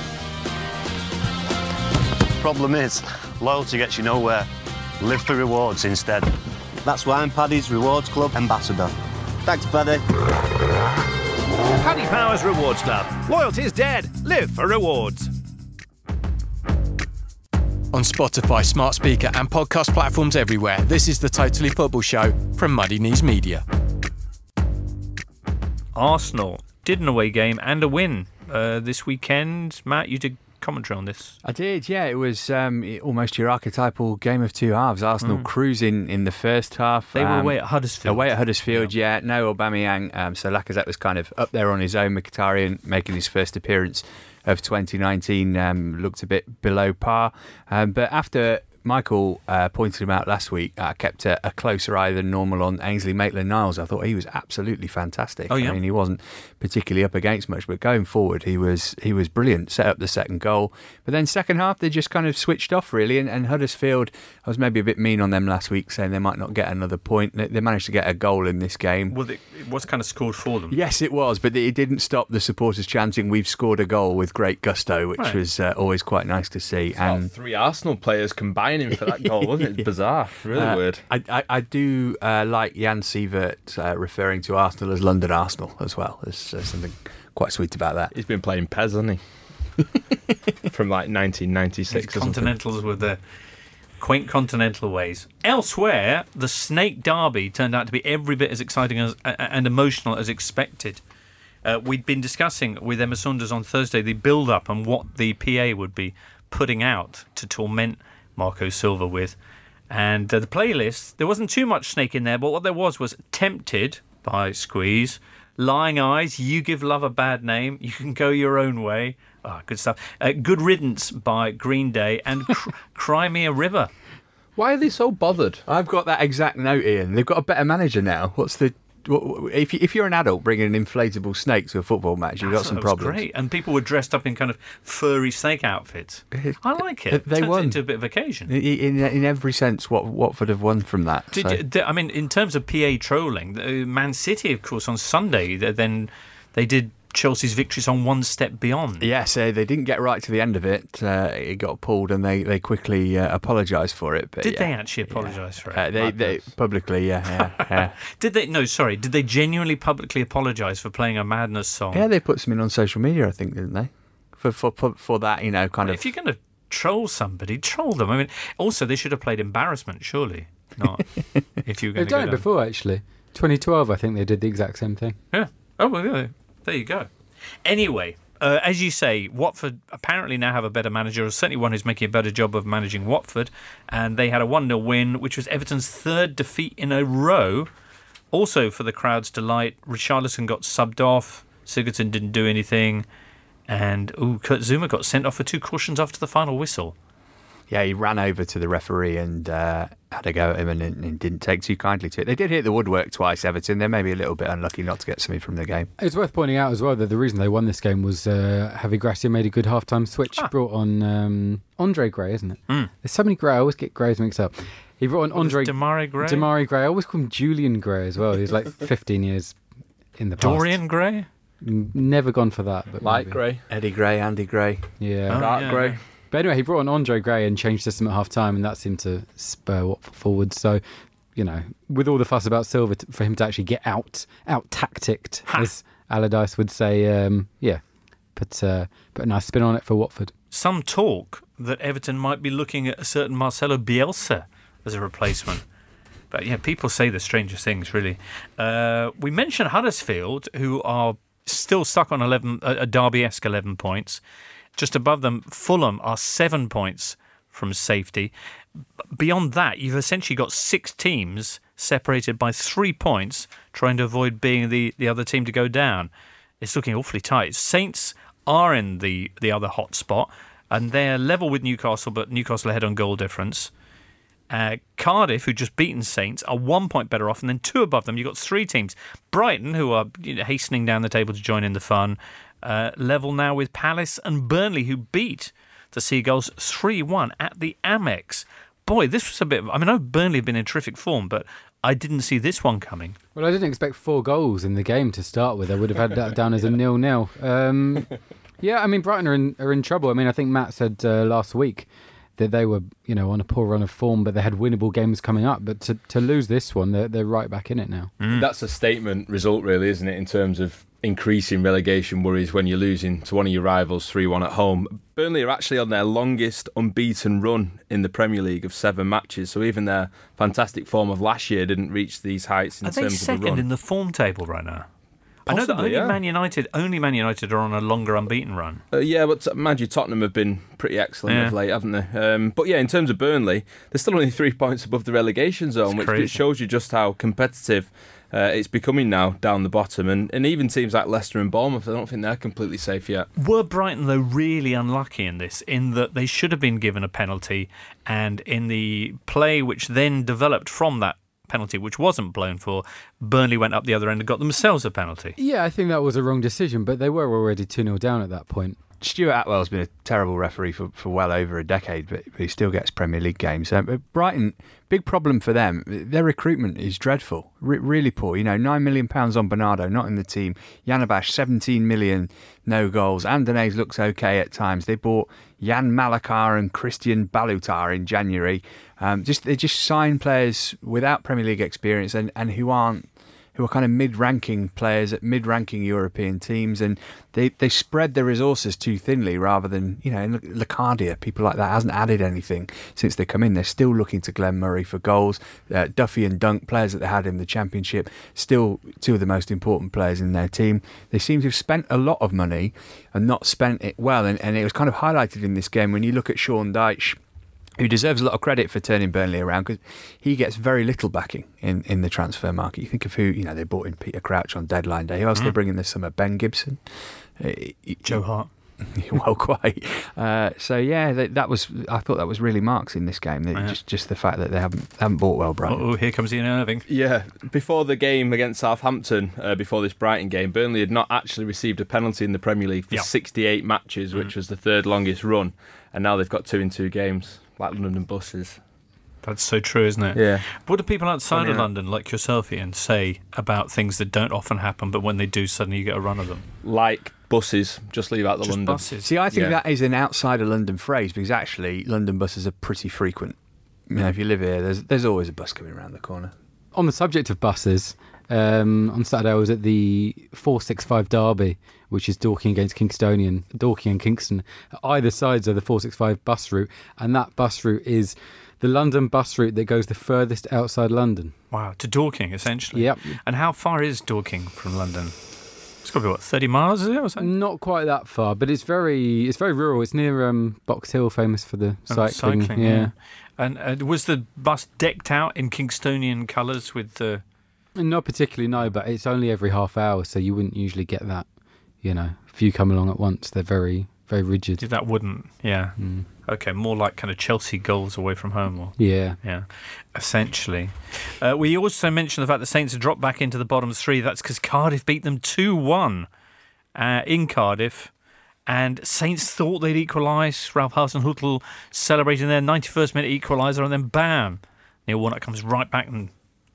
Problem is, loyalty gets you nowhere. Live for rewards instead. That's why I'm Paddy's Rewards Club ambassador. Thanks, Paddy. Paddy Power's Rewards Club. Loyalty's dead. Live for rewards. On Spotify, smart speaker and podcast platforms everywhere, this is the Totally Football Show from Muddy Knees Media. Arsenal did an away game and a win this weekend. Matt, you did commentary on this. I did, yeah. It was almost your archetypal game of two halves. Arsenal cruising in the first half. They were away at Huddersfield. Away at Huddersfield, yeah. No Aubameyang, so Lacazette was kind of up there on his own. Mkhitaryan making his first appearance of 2019 looked a bit below par. But after Michael pointed him out last week, I kept a closer eye than normal on Ainsley Maitland-Niles. I thought he was absolutely fantastic. Oh, yeah? I mean, he wasn't particularly up against much, but going forward, he was brilliant. Set up the second goal. But then second half, they just kind of switched off, really. And Huddersfield, I was maybe a bit mean on them last week, saying they might not get another point. They managed to get a goal in this game. Well, it was kind of scored for them. Yes, it was, but it didn't stop the supporters chanting, "We've scored a goal," with great gusto, which was always quite nice to see. And 3 Arsenal players combining for that goal, wasn't it? Bizarre, really weird. I do like Jan Sievert referring to Arsenal as London Arsenal as well. There's something quite sweet about that. He's been playing Pez, hasn't he? From like 1996 or something. Continentals with their quaint continental ways. Elsewhere, the Snake Derby turned out to be every bit as exciting and emotional as expected. We'd been discussing with Emma Saunders on Thursday the build-up and what the PA would be putting out to torment Marco Silva with. And the playlist, there wasn't too much Snake in there, but what there was Tempted by Squeeze, Lying Eyes, You Give Love a Bad Name, You Can Go Your Own Way. Good stuff. Good Riddance by Green Day and Cry Me a River. Why are they so bothered? I've got that exact note, Ian. They've got a better manager now. What's the if you're an adult bringing an inflatable snake to a football match, you've got some problems. Great, and people were dressed up in kind of furry snake outfits. I like it. They Turns won it into a bit of occasion. In every sense. Watford have won from that. I mean, in terms of PA trolling, Man City, of course, on Sunday, then they did Chelsea's victories on one step beyond. Yes, they didn't get right to the end of it. It got pulled, and they quickly apologised for it. But did they actually apologise for it? They publicly, yeah. Did they? No, sorry. Did they genuinely publicly apologise for playing a Madness song? Yeah, they put something on social media, I think, didn't they? For that, kind of. If you're going to troll somebody, troll them. I mean, also they should have played Embarrassment, surely not. If you were going They've to done it before, actually. 2012, I think they did the exact same thing. Yeah. Oh, well, yeah. There you go. Anyway, as you say, Watford apparently now have a better manager, or certainly one who's making a better job of managing Watford, and they had a 1-0 win, which was Everton's third defeat in a row. Also, for the crowd's delight, Richarlison got subbed off, Sigurdsson didn't do anything, and Kurt Zouma got sent off for 2 cautions after the final whistle. Yeah, he ran over to the referee and had a go at him and didn't take too kindly to it. They did hit the woodwork twice, Everton. They're maybe a little bit unlucky not to get something from the game. It's worth pointing out as well that the reason they won this game was Javi Gracia made a good half-time switch, brought on Andre Gray, isn't it? There's so many Gray, I always get Grays mixed up. He brought on Andre... Demarai Gray? Demarai Gray. I always call him Julian Gray as well. He's like 15 years in the past. Dorian Gray? Never gone for that. But Light Gray. Eddie Gray, Andy Gray. Yeah. Dark Gray. Yeah. But anyway, he brought on Andre Gray and changed system at half-time, and that seemed to spur Watford forward. So, with all the fuss about Silva, for him to actually get out-tacticked, as Allardyce would say, put a nice spin on it for Watford. Some talk that Everton might be looking at a certain Marcelo Bielsa as a replacement. But yeah, people say the strangest things, really. We mentioned Huddersfield, who are still stuck on a Derby-esque 11 points. Just above them, Fulham are 7 points from safety. Beyond that, you've essentially got 6 teams separated by 3 points, trying to avoid being the other team to go down. It's looking awfully tight. Saints are in the other hot spot, and they're level with Newcastle, but Newcastle ahead on goal difference. Cardiff, who just beaten Saints, are 1 point better off, and then 2 above them, you've got 3 teams. Brighton, who are hastening down the table to join in the fun, level now with Palace and Burnley, who beat the Seagulls 3-1 at the Amex. Boy, this was a bit... I know Burnley have been in terrific form, but I didn't see this one coming. Well, I didn't expect 4 goals in the game to start with. I would have had that down as a 0-0. Yeah, Brighton are in trouble. I think Matt said last week that they were, on a poor run of form, but they had winnable games coming up. But to lose this one, they're right back in it now. That's a statement result, really, isn't it, in terms of increasing relegation worries when you're losing to one of your rivals 3-1 at home. Burnley are actually on their longest unbeaten run in the Premier League of 7 matches, so even their fantastic form of last year didn't reach these heights in terms of the run. Are they second in the form table right now? Possibly, I know that only Man United are on a longer unbeaten run. But mind you, Tottenham have been pretty excellent of late, haven't they? But yeah, in terms of Burnley, they're still only 3 points above the relegation zone, which shows you just how competitive it's becoming now down the bottom. And even teams like Leicester and Bournemouth, I don't think they're completely safe yet. Were Brighton, though, really unlucky in this, in that they should have been given a penalty, and in the play which then developed from that penalty, which wasn't blown for, Burnley went up the other end and got themselves a penalty? Yeah, I think that was a wrong decision, but they were already 2-0 down at that point. Stuart Atwell's been a terrible referee for well over a decade, but he still gets Premier League games. Brighton, big problem for them. Their recruitment is dreadful, really poor. £9 million on Bernardo, not in the team. Janabash, 17 million, no goals. Andanese looks okay at times. They bought Jan Malakar and Christian Balutar in January. They just sign players without Premier League experience and who are kind of mid-ranking players at mid-ranking European teams, and they spread their resources too thinly rather than, Lacardia, people like that, hasn't added anything since they come in. They're still looking to Glenn Murray for goals. Duffy and Dunk, players that they had in the Championship, still 2 of the most important players in their team. They seem to have spent a lot of money and not spent it well, and it was kind of highlighted in this game when you look at Sean Dyche, who deserves a lot of credit for turning Burnley around, because he gets very little backing in the transfer market. You think of who, they bought in Peter Crouch on deadline day. Who else they bring in this summer? Ben Gibson? Joe Hart. Well, quite. So yeah, that was. I thought that was really marks in this game. Just the fact that they haven't bought well, Brighton. Oh, here comes Ian Irving. Yeah, before the game against Southampton, before this Brighton game, Burnley had not actually received a penalty in the Premier League for 68 matches, which was the third longest run, and now they've got 2 in 2 games, like London buses. That's so true, isn't it? Yeah. What do people outside of London, like yourself, Ian, say about things that don't often happen, but when they do, suddenly you get a run of them? Like buses, just leave out the London. Buses. See, I think that is an outside of London phrase, because actually London buses are pretty frequent. You know, if you live here, there's always a bus coming around the corner. On the subject of buses, on Saturday I was at the 465 derby, which is Dorking against Kingstonian, Dorking and Kingston, either sides of the 465 bus route, and that bus route is the London bus route that goes the furthest outside London. Wow, to Dorking, essentially. Yep. And how far is Dorking from London? It's got to be, 30 miles, is it, or something? Not quite that far, but it's very rural. It's near Box Hill, famous for the cycling. Yeah. And was the bus decked out in Kingstonian colours with the... Not particularly, no, but it's only every half hour, so you wouldn't usually get that, if you come along at once. They're very, very rigid. That wouldn't, yeah. Mm. Okay, more like kind of Chelsea goals away from home. Or, yeah, essentially. We also mentioned the fact that Saints have dropped back into the bottom 3. That's because Cardiff beat them 2-1 in Cardiff. And Saints thought they'd equalise. Ralph Hasenhüttl celebrating their 91st minute equaliser, and then bam, Neil Warnock comes right back and...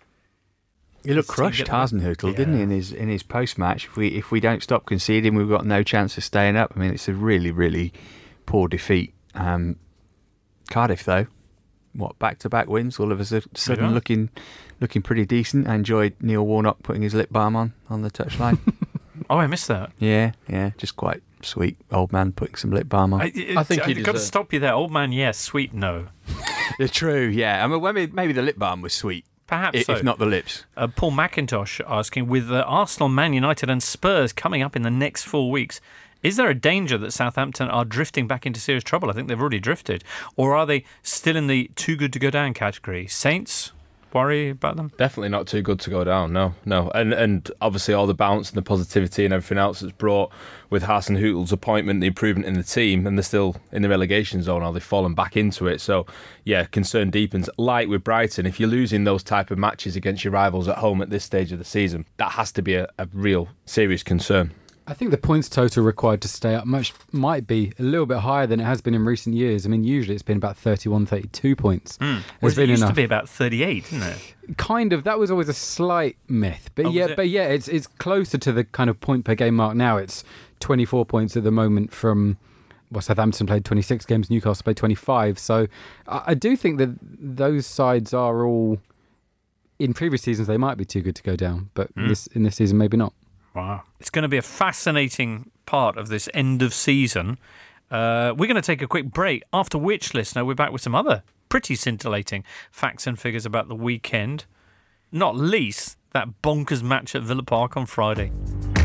He looked crushed, Hasenhüttl, didn't he, in his post-match? If we don't stop conceding, we've got no chance of staying up. I mean, it's a really, really poor defeat. Cardiff, though, back-to-back wins, all of a sudden looking pretty decent. I enjoyed Neil Warnock putting his lip balm on the touchline. Oh, I missed that. Yeah, just quite sweet. Old man putting some lip balm on. I think I've got to stop you there. Old man, yes. Sweet, no. True, yeah. I mean, maybe the lip balm was sweet. Perhaps so. If not the lips. Paul McIntosh asking, with Arsenal, Man United and Spurs coming up in the next 4 weeks, is there a danger that Southampton are drifting back into serious trouble? I think they've already drifted. Or are they still in the too good to go down category? Saints, worry about them? Definitely not too good to go down, no. And obviously all the bounce and the positivity and everything else that's brought with Hasenhüttl's appointment, the improvement in the team, and they're still in the relegation zone, or they've fallen back into it. So, yeah, concern deepens. Like with Brighton, if you're losing those type of matches against your rivals at home at this stage of the season, that has to be a real serious concern. I think the points total required to stay up might be a little bit higher than it has been in recent years. I mean, usually it's been about 31, 32 points. It used to be about 38, didn't it? Kind of. That was always a slight myth. But it's closer to the kind of point per game mark now. It's 24 points at the moment from... Well, Southampton played 26 games, Newcastle played 25. So I do think that those sides are all... In previous seasons, they might be too good to go down. But in this season, maybe not. Wow. It's going to be a fascinating part of this end of season. We're going to take a quick break, after which, listener, we're back with some other pretty scintillating facts and figures about the weekend. Not least that bonkers match at Villa Park on Friday.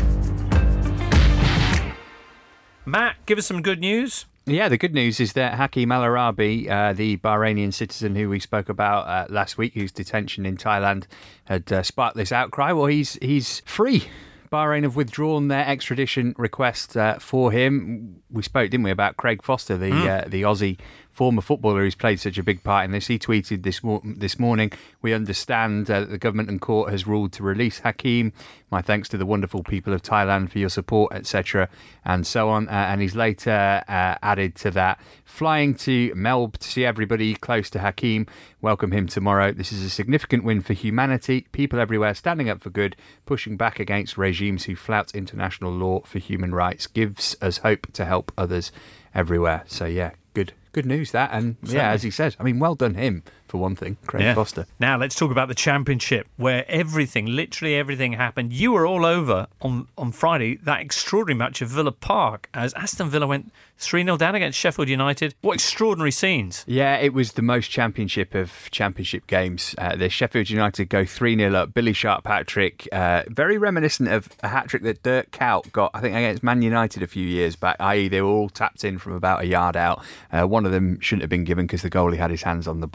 Matt, give us some good news. Yeah, the good news is that Hakeem Al Arabi, the Bahrainian citizen who we spoke about last week, whose detention in Thailand had sparked this outcry, well, he's free. Bahrain have withdrawn their extradition request for him. We spoke, didn't we, about Craig Foster, the Aussie former footballer who's played such a big part in this. He tweeted this morning, "We understand that the government and court has ruled to release Hakeem. My thanks to the wonderful people of Thailand for your support," etc., and so on. And he's later added to that, "Flying to Melbourne to see everybody close to Hakeem. Welcome him tomorrow. This is a significant win for humanity. People everywhere standing up for good, pushing back against regimes who flout international law for human rights. Gives us hope to help others everywhere." So yeah, good news that. And yeah, as he said, I mean, well done him for one thing, Craig Foster. Now let's talk about the Championship, where literally everything happened. You were all over on Friday, that extraordinary match of Villa Park, as Aston Villa went 3-0 down against Sheffield United. What extraordinary scenes. Yeah, it was the most Championship of Championship games. The Sheffield United go 3-0 up, Billy Sharp hat-trick, very reminiscent of a hat-trick that Dirk Kuyt got, I think, against Man United a few years back, i.e. they were all tapped in from about a yard out. One of them shouldn't have been given because the goalie had his hands on the ball.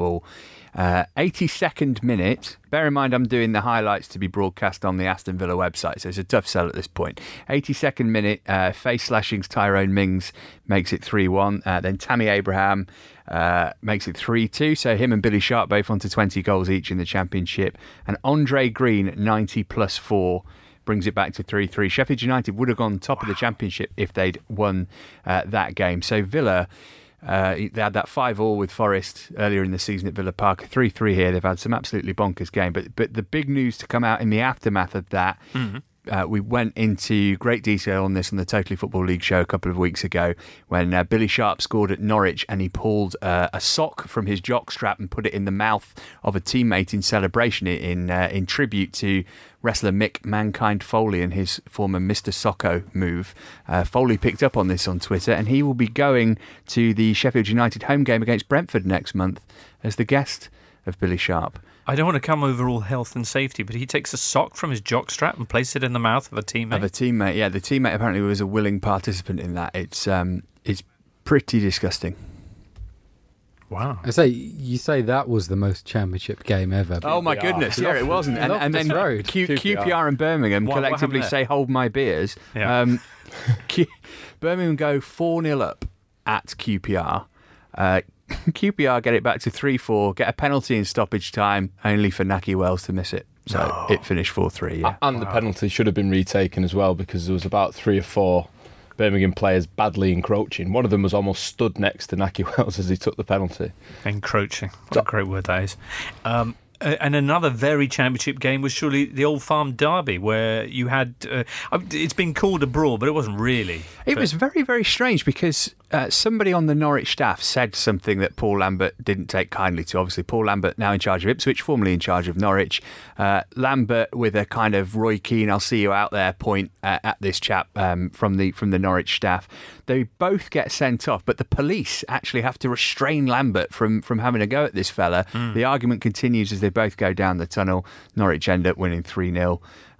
82nd minute. Bear in mind, I'm doing the highlights to be broadcast on the Aston Villa website, so it's a tough sell at this point. 82nd minute, face slashings Tyrone Mings makes it 3-1. Then Tammy Abraham makes it 3-2. So him and Billy Sharp both onto 20 goals each in the Championship. And Andre Green, 90 plus 4, brings it back to 3-3. Sheffield United would have gone top of the Championship if they'd won that game. So Villa... they had that 5-5 with Forest earlier in the season at Villa Park, 3-3 here. They've had some absolutely bonkers game. But the big news to come out in the aftermath of that, we went into great detail on this on the Totally Football League show a couple of weeks ago when Billy Sharp scored at Norwich and he pulled a sock from his jockstrap and put it in the mouth of a teammate in celebration in tribute to wrestler Mick Mankind Foley and his former Mr. Socko move. Foley picked up on this on Twitter and he will be going to the Sheffield United home game against Brentford next month as the guest of Billy Sharp. I don't want to come over all health and safety, but he takes a sock from his jockstrap and places it in the mouth of a teammate. Yeah. The teammate apparently was a willing participant in that. It's pretty disgusting. Wow. You say that was the most Championship game ever. Oh my goodness, yeah, it wasn't. And then QPR and Birmingham collectively say hold my beers. Yeah. Birmingham go 4-0 up at QPR. QPR get it back to 3-4, get a penalty in stoppage time, only for Nahki Wells to miss it. So it finished 4-3, yeah. And the penalty should have been retaken as well because there was about 3 or 4 Birmingham players badly encroaching. One of them was almost stood next to Nahki Wells as he took the penalty. Encroaching. What a great word that is. And another very Championship game was surely the Old Farm Derby, where you had... it's been called a brawl, but it wasn't really. It was very, very strange because somebody on the Norwich staff said something that Paul Lambert didn't take kindly to. Obviously, Paul Lambert now in charge of Ipswich, formerly in charge of Norwich. Lambert with a kind of Roy Keane, I'll see you out there point at this chap from the Norwich staff. They both get sent off, but the police actually have to restrain Lambert from having a go at this fella. The argument continues as they both go down the tunnel. Norwich end up winning 3-0.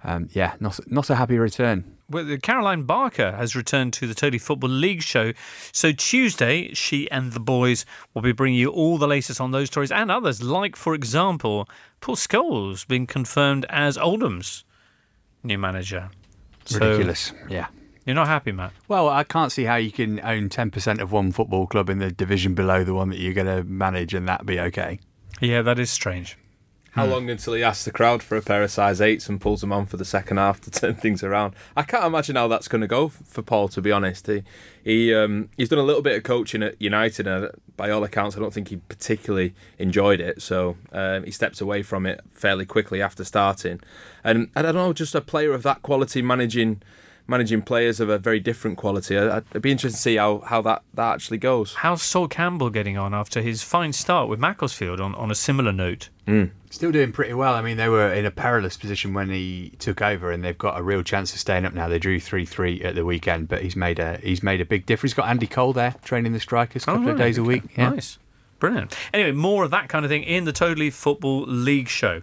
Not a happy return. Well, Caroline Barker has returned to the Totally Football League show. So Tuesday, she and the boys will be bringing you all the latest on those stories and others, like, for example, Paul Scholes being confirmed as Oldham's new manager. Ridiculous, yeah. You're not happy, Matt? Well, I can't see how you can own 10% of one football club in the division below the one that you're going to manage and that be okay. Yeah, that is strange. How long until he asks the crowd for a pair of size 8s and pulls them on for the second half to turn things around? I can't imagine how that's going to go for Paul, to be honest. He's done a little bit of coaching at United, and by all accounts, I don't think he particularly enjoyed it. So he stepped away from it fairly quickly after starting. And I don't know, just a player of that quality managing players of a very different quality. I'd be interested to see how that actually goes. How's Sol Campbell getting on after his fine start with Macclesfield on a similar note? Still doing pretty well. I mean, they were in a perilous position when he took over, and they've got a real chance of staying up now. They drew 3-3 at the weekend, but he's made a big difference. He's got Andy Cole there training the strikers a couple of days a week. Yeah. Nice. Brilliant. Anyway, more of that kind of thing in the Totally Football League show.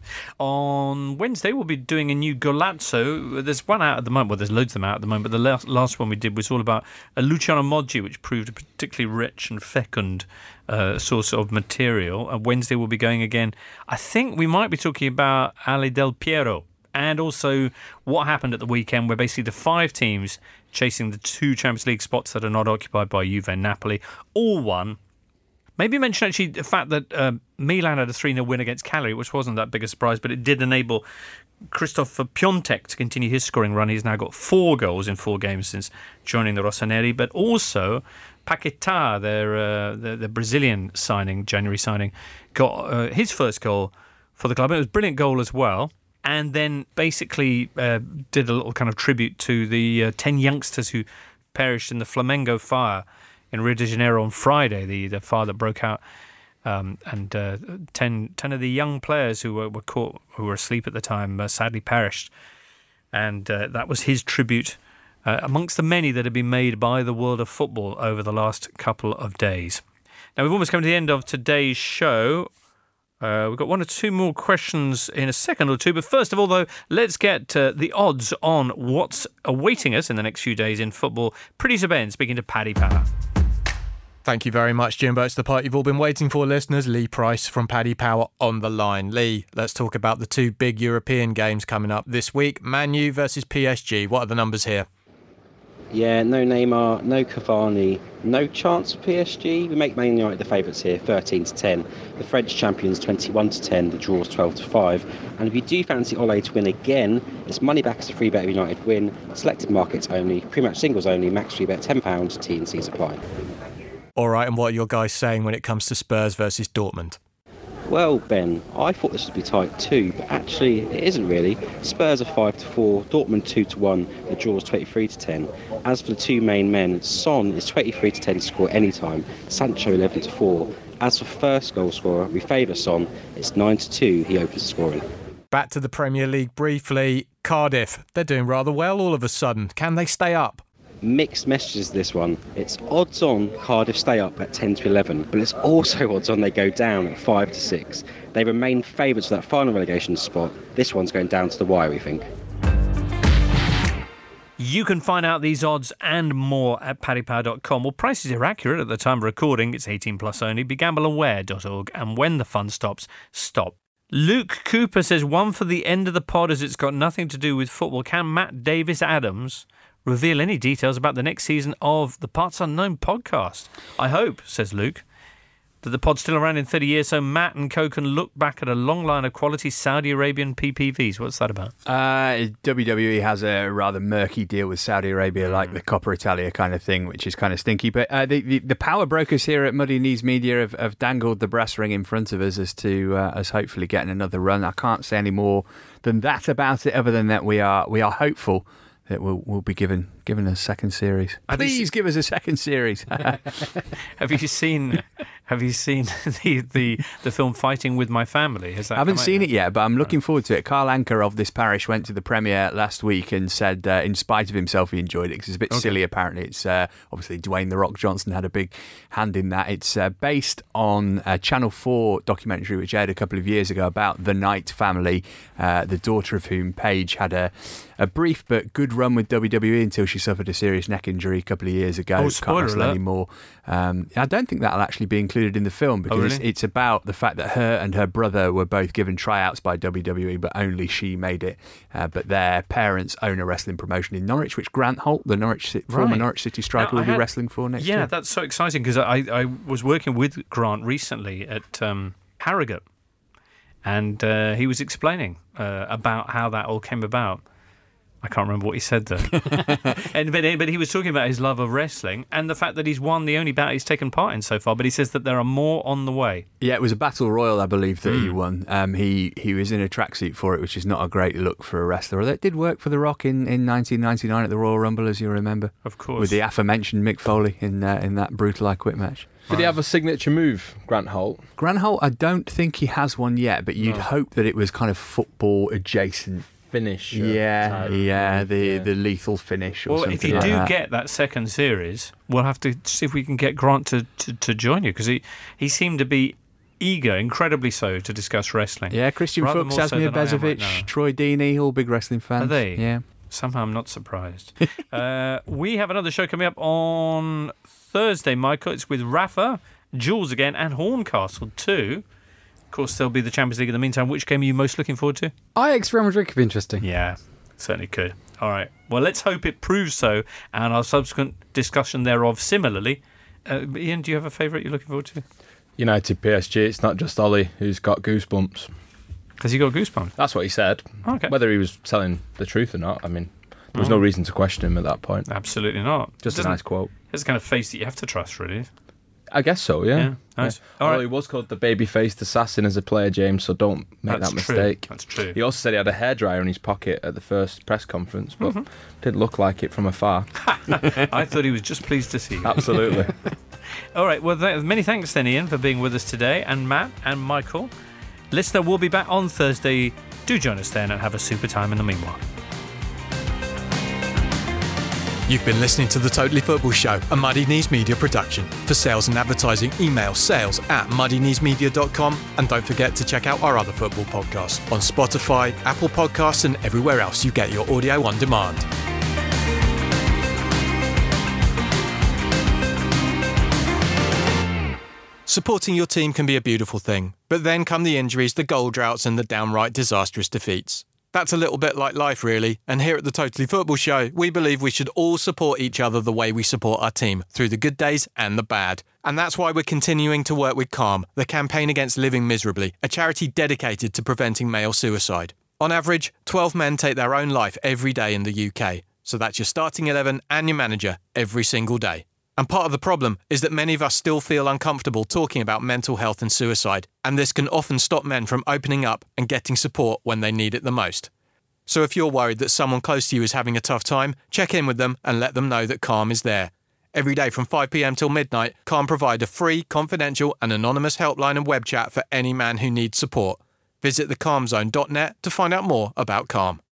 On Wednesday, we'll be doing a new Golazzo. There's one out at the moment. Well, there's loads of them out at the moment, but the last one we did was all about Luciano Moggi, which proved a particularly rich and fecund source of material. Wednesday, we'll be going again. I think we might be talking about Ali Del Piero and also what happened at the weekend, where basically the 5 teams chasing the 2 Champions League spots that are not occupied by Juve and Napoli all won. Maybe mention actually the fact that Milan had a 3-0 win against Cagliari, which wasn't that big a surprise, but it did enable Christoph Piontek to continue his scoring run. He's now got 4 goals in 4 games since joining the Rossoneri, but also Paquetá, their Brazilian signing, January signing, got his first goal for the club. It was a brilliant goal as well. And then basically did a little kind of tribute to the 10 youngsters who perished in the Flamengo fire in Rio de Janeiro on Friday, the fire that broke out, and 10 of the young players who were caught, who were asleep at the time, sadly perished. And that was his tribute, amongst the many that have been made by the world of football over the last couple of days. Now, we've almost come to the end of today's show. We've got 1 or 2 more questions in a second or two. But first of all, though, let's get the odds on what's awaiting us in the next few days in football. Producer Ben speaking to Paddy Power. Thank you very much, Jimbo. It's the part you've all been waiting for, listeners. Lee Price from Paddy Power on the line. Lee, let's talk about the two big European games coming up this week. Man U versus PSG. What are the numbers here? Yeah, no Neymar, no Cavani, no chance for PSG. We make Man United the favourites here, 13-10. The French champions 21-10. The draws 12-5. And if you do fancy Ole to win again, it's money back as a free bet of United win. Selected markets only, pre-match singles only. Max free bet £10. T&Cs apply. All right, and what are your guys saying when it comes to Spurs versus Dortmund? Well, Ben, I thought this would be tight too, but actually it isn't really. Spurs are 5-4, Dortmund 2-1, the draws 23-10. As for the two main men, Son is 23-10 to score any time, Sancho 11-4. As for first goal scorer, we favour Son. It's 9-2. He opens scoring. Back to the Premier League briefly. Cardiff, they're doing rather well all of a sudden. Can they stay up? Mixed messages this one. It's odds on Cardiff stay up at 10-11, but it's also odds on they go down at 5-6. They remain favourites for that final relegation spot. This one's going down to the wire, we think. You can find out these odds and more at paddypower.com. Well, prices are accurate at the time of recording. It's 18 plus only. BeGambleAware.org. And when the fun stops, stop. Luke Cooper says, one for the end of the pod as it's got nothing to do with football. Can Matt Davis-Adams reveal any details about the next season of the Parts Unknown podcast? I hope, says Luke, that the pod's still around in 30 years so Matt and co can look back at a long line of quality Saudi Arabian PPVs. What's that about? WWE has a rather murky deal with Saudi Arabia, like the Coppa Italia kind of thing, which is kind of stinky. But the power brokers here at Muddy Knees Media have dangled the brass ring in front of us as to us hopefully getting another run. I can't say any more than that about it, other than that we are hopeful that we'll be given a second series. Please give us a second series. Have you seen the film Fighting with My Family? I haven't seen it yet, but I'm looking forward to it. Carl Anker of this parish went to the premiere last week and said, in spite of himself, he enjoyed it because it's a bit silly. Apparently, it's obviously Dwayne The Rock Johnson had a big hand in that. It's based on a Channel 4 documentary which aired a couple of years ago about the Knight family, the daughter of whom, Paige, had a brief but good run with WWE until she suffered a serious neck injury a couple of years ago. Oh, spoiler alert. Anymore. I don't think that'll actually be included in the film because it's about the fact that her and her brother were both given tryouts by WWE, but only she made it. But their parents own a wrestling promotion in Norwich, which Grant Holt, the former Norwich City striker, will be wrestling for next year. Yeah, that's so exciting because I was working with Grant recently at Harrogate, and he was explaining about how that all came about. I can't remember what he said there. but he was talking about his love of wrestling and the fact that he's won the only bout he's taken part in so far, but he says that there are more on the way. Yeah, it was a Battle Royal, I believe, that he won. He was in a tracksuit for it, which is not a great look for a wrestler. Although it did work for The Rock in 1999 at the Royal Rumble, as you remember. Of course. With the aforementioned Mick Foley in that brutal I Quit match. Did he have a signature move, Grant Holt? Grant Holt, I don't think he has one yet, but you'd hope that it was kind of football adjacent. Finish. The lethal finish or something. If you do get that second series, we'll have to see if we can get Grant to join you, because he seemed to be eager, incredibly so, to discuss wrestling. Yeah, Christian Fuchs, Asmir Bezovic, Troy Deeney, all big wrestling fans. Are they? Yeah. Somehow I'm not surprised. We have another show coming up on Thursday, Michael. It's with Rafa, Jules again, and Horncastle too. Of course, there'll be the Champions League in the meantime. Which game are you most looking forward to? Ajax Real Madrid could be interesting. Yeah, certainly could. All right. Well, let's hope it proves so, and our subsequent discussion thereof similarly. Ian, do you have a favourite you're looking forward to? United PSG. It's not just Ollie who's got goosebumps. Has he got goosebumps? That's what he said. Okay. Whether he was telling the truth or not, I mean, there was no reason to question him at that point. Absolutely not. Just a nice quote. It's the kind of face that you have to trust, really. I guess so, yeah. Nice. Yeah. Although he was called the baby-faced assassin as a player, James, so don't make that mistake. That's true. He also said he had a hairdryer in his pocket at the first press conference, but didn't look like it from afar. I thought he was just pleased to see you. Absolutely. All right, well, many thanks then, Ian, for being with us today, and Matt and Michael. Listener, we'll be back on Thursday. Do join us then and have a super time in the meanwhile. You've been listening to The Totally Football Show, a Muddy Knees Media production. For sales and advertising, email sales@muddykneesmedia.com, and don't forget to check out our other football podcasts on Spotify, Apple Podcasts, and everywhere else you get your audio on demand. Supporting your team can be a beautiful thing, but then come the injuries, the goal droughts and the downright disastrous defeats. That's a little bit like life really, and here at the Totally Football Show, we believe we should all support each other the way we support our team, through the good days and the bad. And that's why we're continuing to work with CALM, the Campaign Against Living Miserably, a charity dedicated to preventing male suicide. On average, 12 men take their own life every day in the UK, so that's your starting 11 and your manager every single day. And part of the problem is that many of us still feel uncomfortable talking about mental health and suicide, and this can often stop men from opening up and getting support when they need it the most. So if you're worried that someone close to you is having a tough time, check in with them and let them know that CALM is there. Every day from 5 p.m. till midnight, CALM provide a free, confidential and anonymous helpline and web chat for any man who needs support. Visit thecalmzone.net to find out more about CALM.